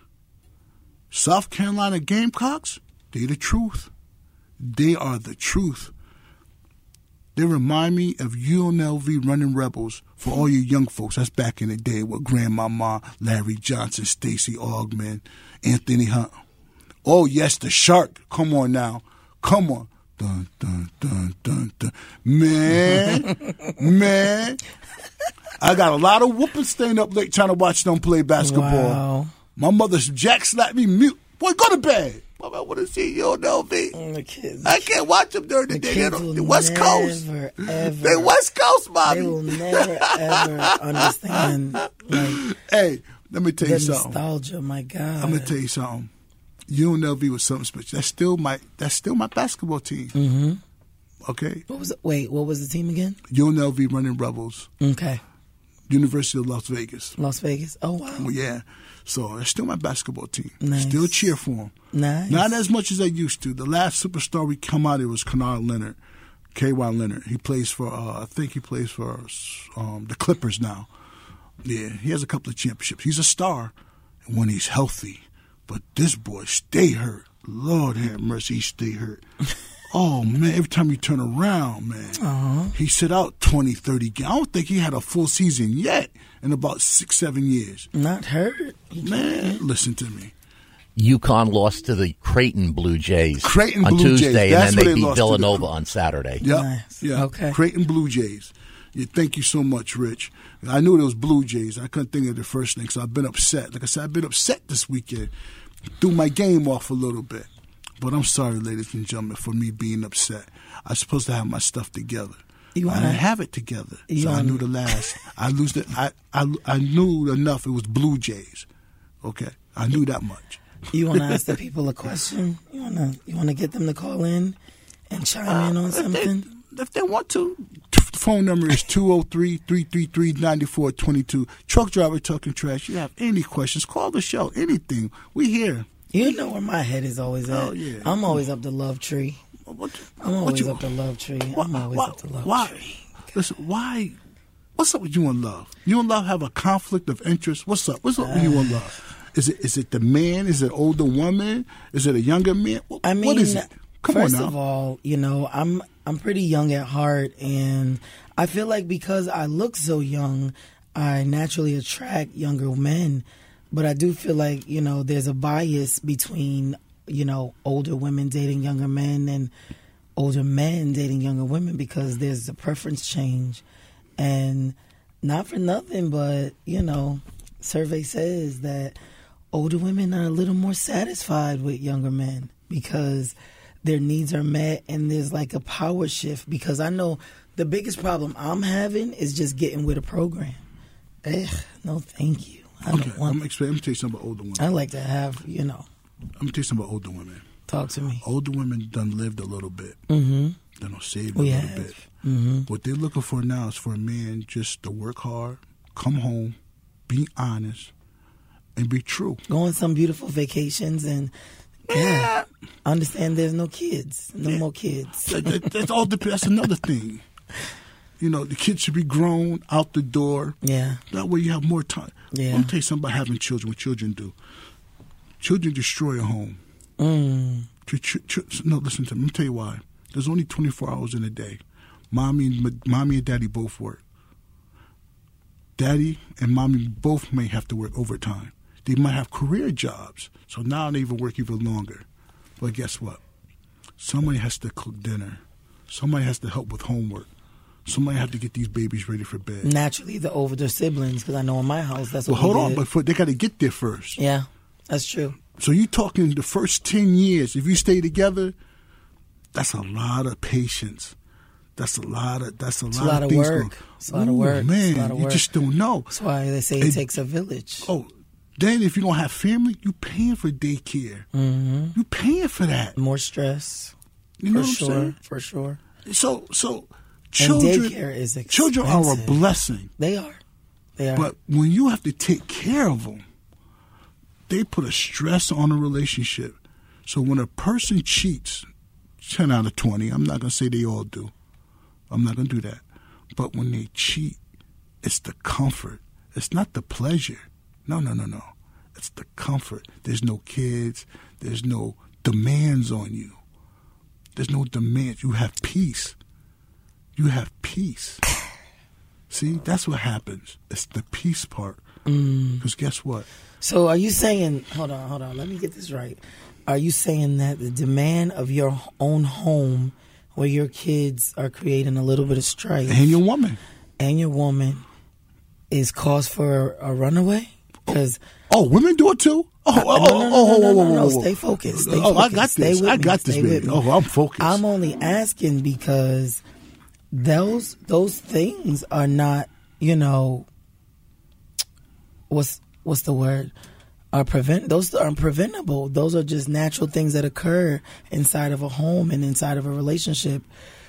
Speaker 2: South Carolina Gamecocks, they the truth. They are the truth. They remind me of U N L V running Rebels for all you young folks. That's back in the day with Grandmama, Larry Johnson, Stacey Augman, Anthony Hunt. Oh, yes, the Shark. Come on now. Come on. Dun, dun, dun, dun, dun. Man, man. I got a lot of whooping staying up late trying to watch them play basketball.
Speaker 3: Wow.
Speaker 2: My mother's Jack slapped me mute. Boy, go to bed. Mama, I want to see you on L V.
Speaker 3: The kids.
Speaker 2: I can't watch them during the,
Speaker 3: The
Speaker 2: day.
Speaker 3: kids
Speaker 2: They're
Speaker 3: will
Speaker 2: the West
Speaker 3: never,
Speaker 2: Coast.
Speaker 3: ever-
Speaker 2: They West Coast, Bobby.
Speaker 3: They will never, ever understand like
Speaker 2: Hey, let me tell you
Speaker 3: the
Speaker 2: something.
Speaker 3: nostalgia. My God.
Speaker 2: I'm gonna tell you something. U N L V was something special. That's still my that's still my basketball team. Mm-hmm. Okay.
Speaker 3: What was it? Wait, what was the team again?
Speaker 2: U N L V running Rebels.
Speaker 3: Okay.
Speaker 2: University of Las Vegas.
Speaker 3: Las Vegas. Oh, wow.
Speaker 2: Well, yeah. So that's still my basketball team.
Speaker 3: Nice.
Speaker 2: Still cheer for them.
Speaker 3: Nice.
Speaker 2: Not as much as I used to. The last superstar we come out of was Kennard Leonard, K Y Leonard. He plays for, uh, I think he plays for um, the Clippers now. Yeah, he has a couple of championships. He's a star when he's healthy. But this boy stay hurt. Lord have mercy, he stay hurt. Oh, man, every time you turn around, man, uh-huh. he sit out twenty, thirty games. I don't think he had a full season yet in about six, seven years.
Speaker 3: Not hurt.
Speaker 2: Man, listen to me.
Speaker 4: UConn lost to the Creighton Blue Jays
Speaker 2: Creighton
Speaker 4: on
Speaker 2: Blue
Speaker 4: Tuesday,
Speaker 2: Jays.
Speaker 4: and
Speaker 2: That's
Speaker 4: then they
Speaker 2: where they
Speaker 4: beat
Speaker 2: lost to
Speaker 4: Villanova
Speaker 2: the-
Speaker 4: on Saturday.
Speaker 2: Yep.
Speaker 3: Nice.
Speaker 2: Yeah.
Speaker 3: Okay.
Speaker 2: Creighton Blue Jays. Yeah, thank you so much, Rich. I knew it was Blue Jays. I couldn't think of the first thing, so I've been upset. Like I said, I've been upset this weekend. Threw my game off a little bit. But I'm sorry, ladies and gentlemen, for me being upset. I was supposed to have my stuff together.
Speaker 3: You
Speaker 2: I
Speaker 3: wanna-
Speaker 2: didn't have it together.
Speaker 3: You
Speaker 2: So I
Speaker 3: wanna-
Speaker 2: knew the last. I lose the, I, I, I knew enough. It was Blue Jays. Okay? I knew that much.
Speaker 3: You want to ask the people a question? You want to you want to get them to call in and chime in on
Speaker 2: If they,
Speaker 3: something?
Speaker 2: if they want to, the phone number is two oh three, three three three, nine four two two. Truck driver talking trash. You have any questions, call the show. Anything. We here.
Speaker 3: You know where my head is always at.
Speaker 2: Oh, yeah.
Speaker 3: I'm always up to Love Tree.
Speaker 2: What,
Speaker 3: I'm
Speaker 2: what
Speaker 3: always
Speaker 2: you-
Speaker 3: up to Love Tree.
Speaker 2: why-
Speaker 3: I'm always
Speaker 2: why-
Speaker 3: up to Love
Speaker 2: why,
Speaker 3: Tree.
Speaker 2: Listen, why? What's up with you and Love? You and Love have a conflict of interest. What's up? What's up with you and Love? Is it is it the man? Is it older woman? Is it a younger man? What,
Speaker 3: I mean,
Speaker 2: what is it? Come
Speaker 3: first
Speaker 2: on now.
Speaker 3: of all, you know, I'm I'm pretty young at heart, and I feel like because I look so young, I naturally attract younger men. But I do feel like, you know, there's a bias between, you know, older women dating younger men and older men dating younger women because there's a preference change. And not for nothing, but, you know, survey says that older women are a little more satisfied with younger men because their needs are met and there's like a power shift. Because I know the biggest problem I'm having is just getting with a program. Ugh, no, thank you. I
Speaker 2: Okay,
Speaker 3: don't
Speaker 2: I'm
Speaker 3: want.
Speaker 2: gonna explain. I'm gonna tell you something about older women.
Speaker 3: I like to have, you know,
Speaker 2: I'm gonna tell you something about older women.
Speaker 3: talk to me.
Speaker 2: Older women done lived a little bit.
Speaker 3: Mm-hmm.
Speaker 2: They done saved
Speaker 3: We
Speaker 2: a little
Speaker 3: have.
Speaker 2: bit.
Speaker 3: Mm-hmm.
Speaker 2: What they're looking for now is for a man just to work hard, come home, be honest, and be true.
Speaker 3: Go on some beautiful vacations and yeah, understand there's no kids, no more kids.
Speaker 2: That, that, that's all. Dep- that's another thing. You know, the kids should be grown out the door.
Speaker 3: Yeah.
Speaker 2: That way you have more time.
Speaker 3: Yeah.
Speaker 2: Let me tell you something about having children. What children do. Children destroy a home.
Speaker 3: Mm.
Speaker 2: Ch- ch- ch- no, listen to me. Let me tell you why. There's only twenty-four hours in a day. Mommy and mommy and daddy both work. Daddy and mommy both may have to work overtime. They might have career jobs, so now they even work even longer. But guess what? Somebody has to cook dinner. Somebody has to help with homework. Somebody has to get these babies ready for bed.
Speaker 3: Naturally, the older siblings, because I know in my house that's
Speaker 2: Well,
Speaker 3: what
Speaker 2: hold
Speaker 3: we
Speaker 2: on,
Speaker 3: did.
Speaker 2: but for, they got to get there first.
Speaker 3: Yeah, that's true.
Speaker 2: So you talking the first ten years, if you stay together, that's a lot of patience. That's a lot of that's a,
Speaker 3: It's
Speaker 2: lot,
Speaker 3: a lot of
Speaker 2: things
Speaker 3: work.
Speaker 2: going-
Speaker 3: It's a lot of
Speaker 2: Ooh,
Speaker 3: work. It's a
Speaker 2: Man,
Speaker 3: lot of
Speaker 2: you
Speaker 3: work.
Speaker 2: just don't know.
Speaker 3: That's why they say it,
Speaker 2: It-
Speaker 3: takes a village.
Speaker 2: Oh, then if you don't have family, you paying for daycare.
Speaker 3: Mm-hmm.
Speaker 2: You paying for that.
Speaker 3: More stress.
Speaker 2: You know
Speaker 3: for
Speaker 2: what
Speaker 3: sure.
Speaker 2: I'm
Speaker 3: For sure.
Speaker 2: saying? So so
Speaker 3: And
Speaker 2: children
Speaker 3: daycare is expensive.
Speaker 2: children are a blessing.
Speaker 3: They are. They are.
Speaker 2: But when you have to take care of them, they put a stress on a relationship. So when a person cheats, ten out of twenty, I'm not going to say they all do. I'm not going to do that. But when they cheat, It's the comfort. It's not the pleasure. No, no, no, no. It's the comfort. There's no kids. There's no demands on you. There's no demands. You have peace. You have peace. See, that's what happens. It's the peace part. Because mm. guess what?
Speaker 3: So are you saying, hold on, hold on, let me get this right. Are you saying that the demand of your own home where your kids are creating a little bit of strife.
Speaker 2: And your woman.
Speaker 3: And your woman is cause for a, a runaway? Because
Speaker 2: oh, women do it too? Oh,
Speaker 3: I,
Speaker 2: oh,
Speaker 3: no, no, no,
Speaker 2: oh,
Speaker 3: no, no, no,
Speaker 2: oh,
Speaker 3: no,
Speaker 2: oh,
Speaker 3: Stay focused. Stay
Speaker 2: oh,
Speaker 3: focused.
Speaker 2: I got this.
Speaker 3: Stay with
Speaker 2: I
Speaker 3: me.
Speaker 2: got this,
Speaker 3: Stay
Speaker 2: baby. Oh, I'm focused.
Speaker 3: I'm only asking because those those things are not, you know, what's what's the word? Are prevent those are preventable. Those are just natural things that occur inside of a home and inside of a relationship.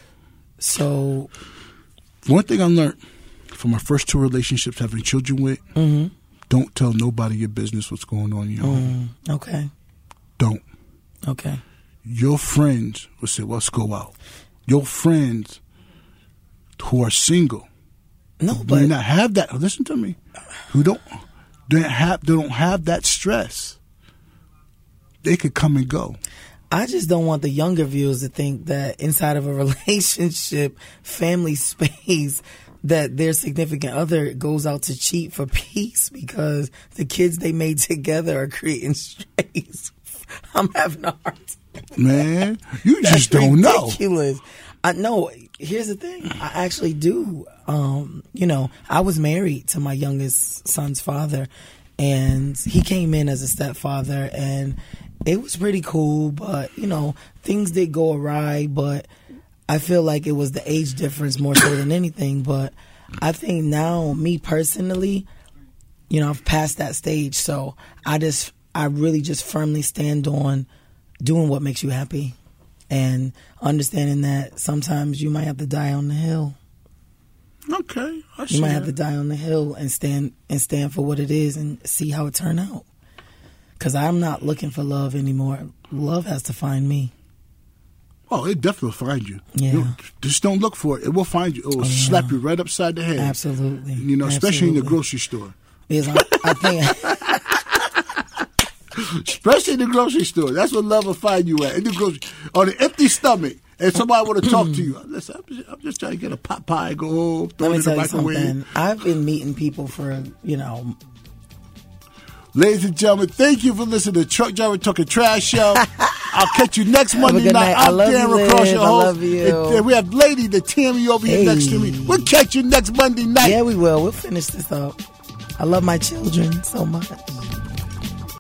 Speaker 3: So,
Speaker 2: one thing I learned from my first two relationships, having children with, mm-hmm. don't tell nobody your business what's going on in your mm, home.
Speaker 3: Okay.
Speaker 2: Don't.
Speaker 3: Okay.
Speaker 2: Your friends will say, well, let's go out. Your friends who are single,
Speaker 3: no,
Speaker 2: who
Speaker 3: but
Speaker 2: do not have that. Listen to me. Who don't. They have they don't have that stress. They could come and go.
Speaker 3: I just don't want the younger viewers to think that inside of a relationship, family space, that their significant other goes out to cheat for peace because the kids they made together are creating strays. I'm having a hard time.
Speaker 2: Man, you
Speaker 3: That's
Speaker 2: just don't know.
Speaker 3: Ridiculous. I know. Here's the thing. I actually do. Um, you know, I was married to my youngest son's father, and he came in as a stepfather, and it was pretty cool. But you know, things did go awry. But I feel like it was the age difference more so than anything. But I think now, me personally, you know, I've passed that stage. So I just, I really just firmly stand on doing what makes you happy. And understanding that sometimes you might have to die on the hill.
Speaker 2: Okay, I see
Speaker 3: you might
Speaker 2: that.
Speaker 3: have to die on the hill and stand and stand for what it is and see how it turn out. Because I'm not looking for love anymore. Love has to find me.
Speaker 2: Oh, it definitely will find you.
Speaker 3: Yeah.
Speaker 2: You just don't look for it. It will find you. It will oh, yeah. slap you right upside the head.
Speaker 3: Absolutely.
Speaker 2: You know, especially
Speaker 3: Absolutely.
Speaker 2: in the grocery store.
Speaker 3: Because I, I think.
Speaker 2: Especially in the grocery store. That's what love will find you at. In the grocery, on an empty stomach. And somebody want to talk to you. Listen, I'm just, I'm just trying to get a pot pie, go home, throw
Speaker 3: Let me
Speaker 2: it in
Speaker 3: tell
Speaker 2: the
Speaker 3: you
Speaker 2: microwave.
Speaker 3: something. I've been meeting people for, you know.
Speaker 2: Ladies and gentlemen, thank you for listening to Truck Driver Talking Trash Show. I'll catch you next Monday night.
Speaker 3: night.
Speaker 2: I'm Darren Cross, your host.
Speaker 3: I love you.
Speaker 2: And, and we have Lady the Tammy over here
Speaker 3: hey.
Speaker 2: next to me. We'll catch you next Monday night.
Speaker 3: Yeah, we will. We'll finish this up. I love my children so much.